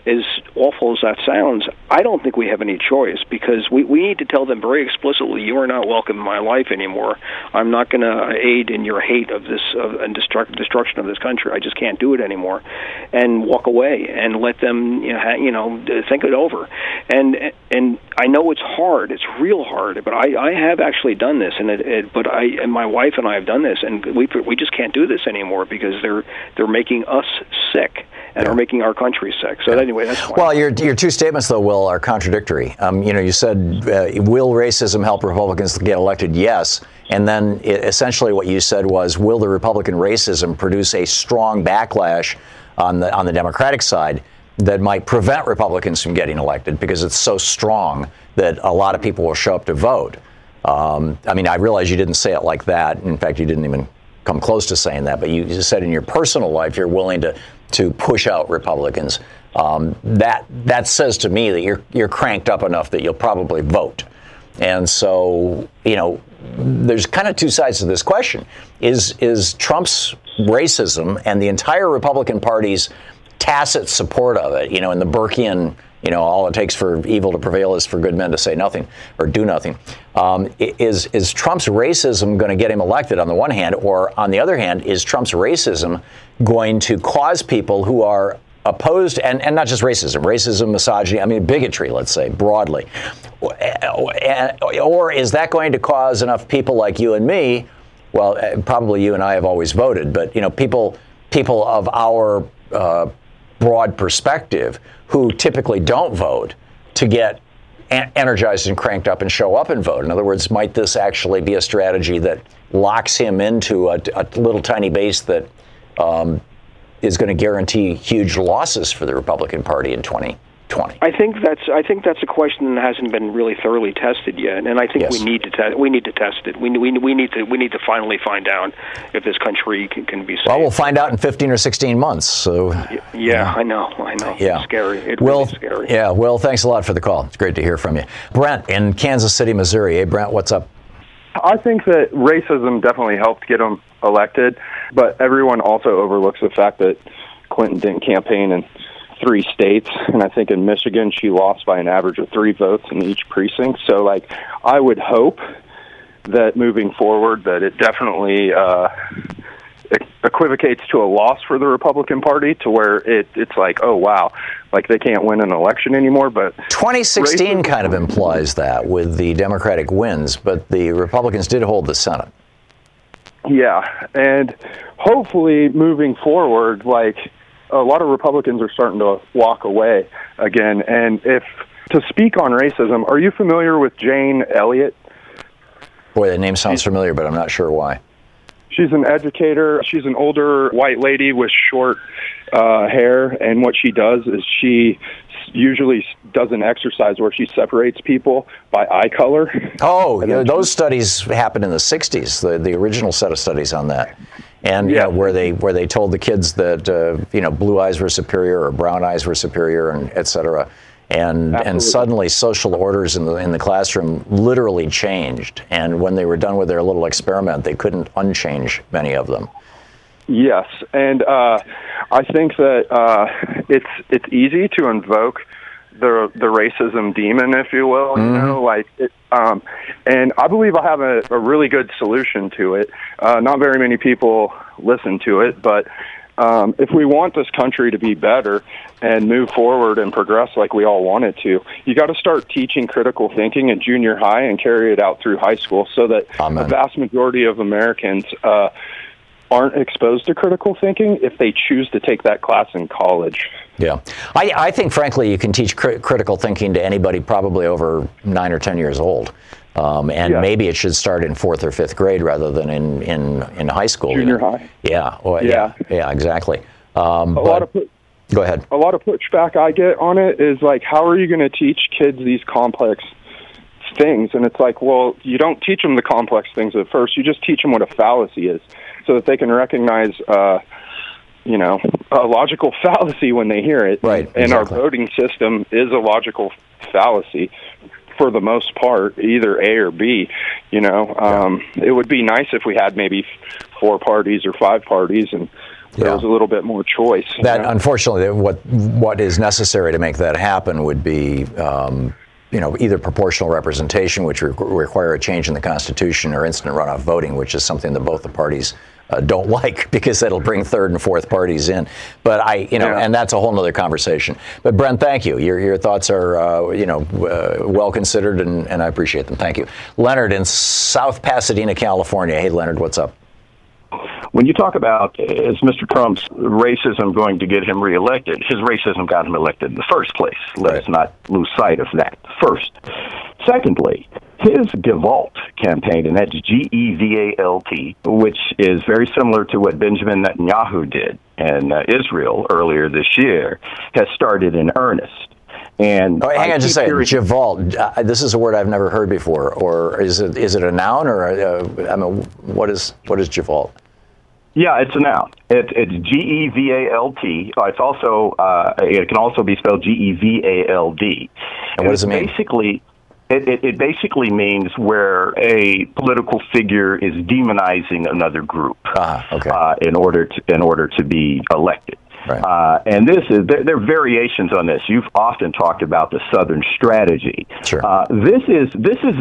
awful as that sounds, I don't think we have any choice, because we need to tell them very explicitly, you are not welcome in my life anymore. I'm not going to aid in your hate of this and destruction of this country. I just can't do it anymore, and walk away and let them think it over. And I know it's hard. It's real hard. But I have actually done this, and my wife and I have done this. And we just can't do this anymore, because they're making us sick, and are making our country sick. So anyway, that's why. Well, your two statements, though, Will, are contradictory. You said, will racism help Republicans get elected? Yes. And then essentially what you said was, will the Republican racism produce a strong backlash on the Democratic side that might prevent Republicans from getting elected, because it's so strong that a lot of people will show up to vote? I realize you didn't say it like that. In fact, you didn't even come close to saying that. But you just said in your personal life you're willing to push out Republicans. That says to me that you're cranked up enough that you'll probably vote. And so, there's kind of two sides to this question. Is Trump's racism and the entire Republican Party's tacit support of it, in the Burkean, all it takes for evil to prevail is for good men to say nothing or do nothing. Is Trump's racism going to get him elected on the one hand, or on the other hand, is Trump's racism going to cause people who are opposed, and not just racism, misogyny, bigotry, let's say, broadly, or is that going to cause enough people like you and me, well, probably you and I have always voted, but, people of our broad perspective who typically don't vote to get energized and cranked up and show up and vote? In other words, might this actually be a strategy that locks him into a little tiny base that is going to guarantee huge losses for the Republican Party in 2020? I think that's a question that hasn't been really thoroughly tested yet, and I think Yes. we need to test it. We need to finally find out if this country can be saved. Well, we'll find out in 15 or 16 months. So yeah, I know. Yeah. It's scary. It's really scary. Yeah, Will, thanks a lot for the call. It's great to hear from you. Brent in Kansas City, Missouri. Hey, Brent, what's up? I think that racism definitely helped get him elected, but everyone also overlooks the fact that Clinton didn't campaign in 3 states, and I think in Michigan she lost by an average of 3 votes in each precinct. So, I would hope that moving forward that it definitely equivocates to a loss for the Republican Party, to where it's like, oh, wow, they can't win an election anymore. But 2016 kind of implies that with the Democratic wins, but the Republicans did hold the Senate. Yeah, and hopefully moving forward, a lot of Republicans are starting to walk away again. And to speak on racism, are you familiar with Jane Elliott? Boy, that name sounds familiar, but I'm not sure why. She's an educator. She's an older white lady with short hair, and what she does is she usually does an exercise where she separates people by eye color. Oh, those studies happened in the 60s, the original set of studies on that. And where they told the kids that blue eyes were superior or brown eyes were superior, and et cetera. And suddenly social orders in the classroom literally changed. And when they were done with their little experiment, they couldn't unchange many of them. Yes, and I think that it's easy to invoke the racism demon, if you will. You know, like, and I believe I have a really good solution to it. Not very many people listen to it, but if we want this country to be better and move forward and progress like we all want it to, you got to start teaching critical thinking in junior high and carry it out through high school, so that the vast majority of Americans aren't exposed to critical thinking if they choose to take that class in college. Yeah. I think, frankly, you can teach critical thinking to anybody probably over 9 or 10 years old. Maybe it should start in 4th or 5th grade rather than in high school. Junior high. Yeah. Well, yeah, exactly. Go ahead. A lot of pushback I get on it is like, how are you going to teach kids these complex things? And it's like, well, you don't teach them the complex things at first. You just teach them what a fallacy is, so that they can recognize, a logical fallacy when they hear it. Right. And our voting system is a logical fallacy for the most part, either A or B. It would be nice if we had maybe 4 parties or 5 parties, and there was a little bit more choice. Unfortunately, what is necessary to make that happen would be either proportional representation, which require a change in the Constitution, or instant runoff voting, which is something that both the parties don't like, because that'll bring 3rd and 4th parties in. But and that's a whole nother conversation. But Brent, thank you. Your thoughts are well considered, and I appreciate them. Thank you. Leonard in South Pasadena, California. Hey, Leonard, what's up? When you talk about, is Mr. Trump's racism going to get him reelected? His racism got him elected in the first place. Let's not lose sight of that first. Secondly, his Gevalt campaign, and that's G-E-V-A-L-T, which is very similar to what Benjamin Netanyahu did in Israel earlier this year, has started in earnest. And hang on just a second. Gevalt. This is a word I've never heard before. Or is it a noun, or what is Gevalt? Yeah, it's a noun. It's G-E-V-A-L-T. It's also it can also be spelled G-E-V-A-L-D. And what does it mean? It basically means where a political figure is demonizing another group in order to be elected. Right. And there are variations on this. You've often talked about the Southern strategy. Sure. This is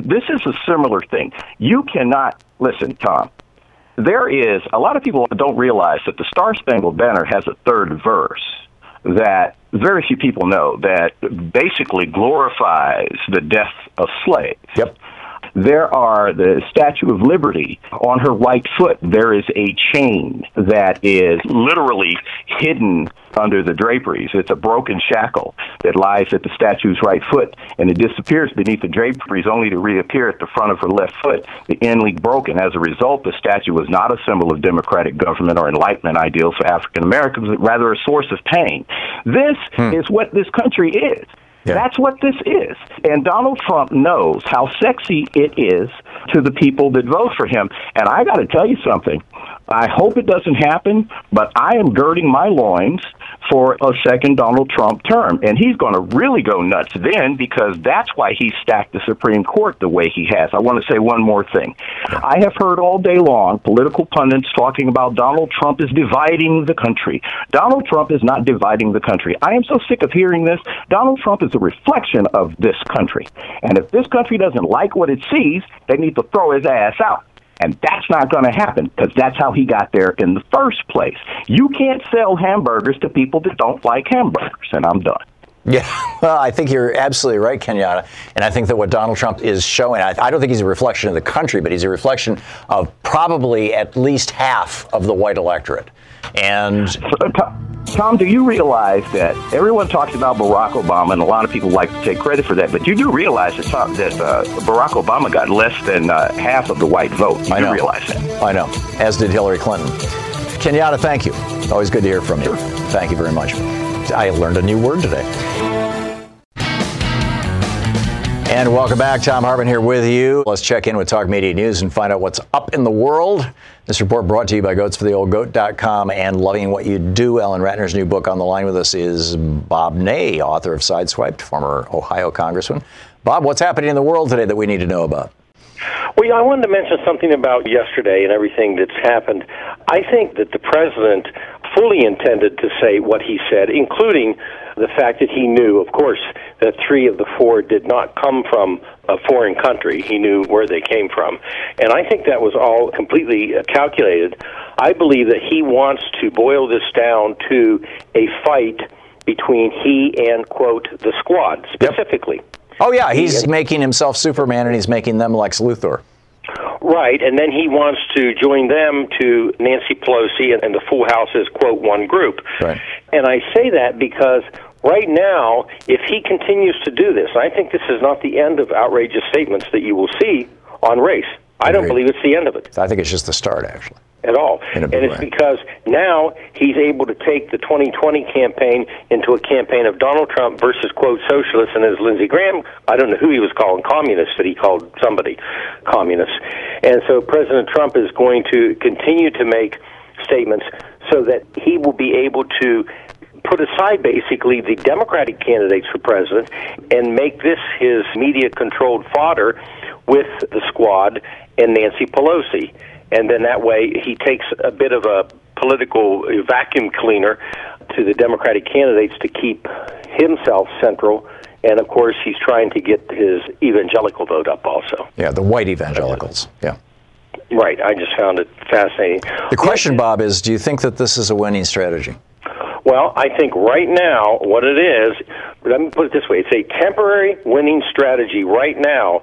a similar thing. You cannot listen, Tom. There is a lot of people don't realize that the Star Spangled Banner has a third verse that very few people know, that basically glorifies the death of slaves. Yep. There are the Statue of Liberty. On her right foot, there is a chain that is literally hidden under the draperies. It's a broken shackle that lies at the statue's right foot, and it disappears beneath the draperies only to reappear at the front of her left foot, the end link broken. As a result, the statue was not a symbol of democratic government or Enlightenment ideals for African Americans, but rather a source of pain. This is what this country is. Yeah. That's what this is. And Donald Trump knows how sexy it is to the people that vote for him. And I got to tell you something. I hope it doesn't happen, but I am girding my loins for a second Donald Trump term. And he's going to really go nuts then, because that's why he stacked the Supreme Court the way he has. I want to say one more thing. I have heard all day long political pundits talking about Donald Trump is dividing the country. Donald Trump is not dividing the country. I am so sick of hearing this. Donald Trump is a reflection of this country. And if this country doesn't like what it sees, they need to throw his ass out. And that's not going to happen, because that's how he got there in the first place. You can't sell hamburgers to people that don't like hamburgers, and I'm done. Yeah, well, I think you're absolutely right, Kenyatta. And I think that what Donald Trump is showing, I don't think he's a reflection of the country, but he's a reflection of probably at least half of the white electorate. And Tom, do you realize that everyone talks about Barack Obama, and a lot of people like to take credit for that, but you do realize that Barack Obama got less than half of the white vote. You do realize that. I know, as did Hillary Clinton. Kenyatta, thank you. Always good to hear from you. Thank you very much. I learned a new word today. And welcome back. Thom Hartmann here with you. Let's check in with Talk Media News and find out what's up in the world. This report brought to you by GoatsForTheOldGoat.com and Loving What You Do. Ellen Ratner's new book. On the line with us is Bob Ney, author of Sideswiped, former Ohio congressman. Bob, what's happening in the world today that we need to know about? Well, yeah, I wanted to mention something about yesterday and everything that's happened. I think that the president fully intended to say what he said, including the fact that he knew, of course, that 3 of the 4 did not come from a foreign country. He knew where they came from. And I think that was all completely calculated. I believe that he wants to boil this down to a fight between he and, quote, the squad, specifically. Yep. Oh, yeah, he's making himself Superman, and he's making them Lex Luthor. Right, and then he wants to join them to Nancy Pelosi and the full House's, quote, one group. Right. And I say that because right now, if he continues to do this, I think this is not the end of outrageous statements that you will see on race. I don't believe it's the end of it. I think it's just the start, actually. At all. And it's because now he's able to take the 2020 campaign into a campaign of Donald Trump versus, quote, socialists, and as Lindsey Graham, I don't know who he was calling communists, but he called somebody communists. And so President Trump is going to continue to make statements so that he will be able to put aside basically the Democratic candidates for president and make this his media-controlled fodder with the squad and Nancy Pelosi. And then that way he takes a bit of a political vacuum cleaner to the Democratic candidates to keep himself central. And, of course, he's trying to get his evangelical vote up also. Yeah, the white evangelicals. Yeah. Right. I just found it fascinating. The question, Bob, is do you think that this is a winning strategy? Well, I think right now what it is, let me put it this way, it's a temporary winning strategy right now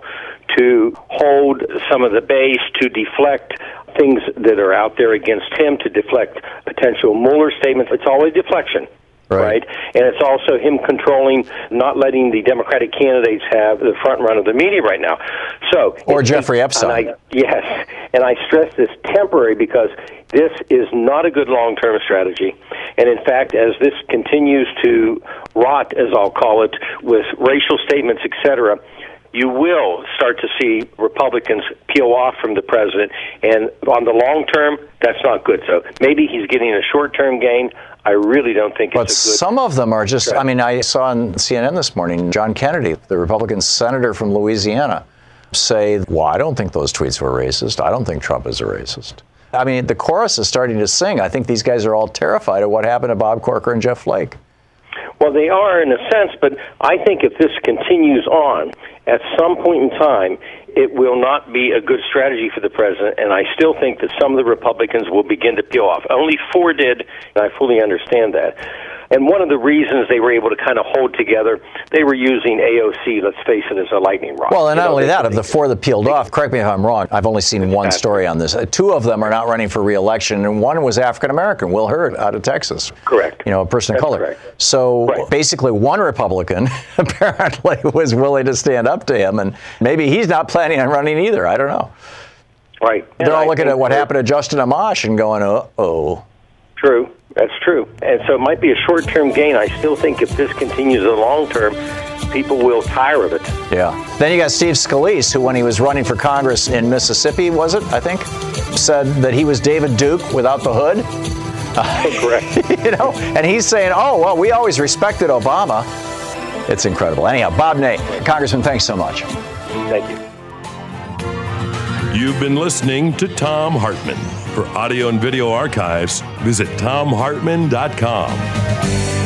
to hold some of the base, to deflect things that are out there against him, to deflect potential Mueller statements. It's always deflection. Right. And it's also him controlling, not letting the Democratic candidates have the front run of the media right now. So, or Jeffrey Epstein. Yes. And I stress this temporary because this is not a good long-term strategy. And in fact, as this continues to rot, as I'll call it, with racial statements, etc., you will start to see Republicans peel off from the president. And on the long term, that's not good. So maybe he's getting a short-term gain. I really don't think it's a good... But some of them are just... I mean, I saw on CNN this morning, John Kennedy, the Republican senator from Louisiana, say, well, I don't think those tweets were racist. I don't think Trump is a racist. I mean, the chorus is starting to sing. I think these guys are all terrified of what happened to Bob Corker and Jeff Flake. Well, they are in a sense, but I think if this continues on, at some point in time, it will not be a good strategy for the president, and I still think that some of the Republicans will begin to peel off. Only 4 did, and I fully understand that. And one of the reasons they were able to kind of hold together, they were using AOC, let's face it, as a lightning rod. Well, and not only that, of the 4 that peeled off, correct me if I'm wrong, I've only seen one story on this. 2 of them are not running for re-election, and one was African-American, Will Hurd, out of Texas. Correct. You know, a person of color. Correct. So basically one Republican apparently was willing to stand up to him, and maybe he's not planning on running either. I don't know. Right. They're all looking at what happened to Justin Amash and going, uh-oh. True. That's true. And so it might be a short-term gain. I still think if this continues in the long term, people will tire of it. Yeah. Then you got Steve Scalise, who when he was running for Congress in Mississippi, was it, I think, said that he was David Duke without the hood. Correct. You know, and he's saying, oh, well, we always respected Obama. It's incredible. Anyhow, Bob Ney, Congressman, thanks so much. Thank you. You've been listening to Thom Hartmann. For audio and video archives, visit thomhartmann.com.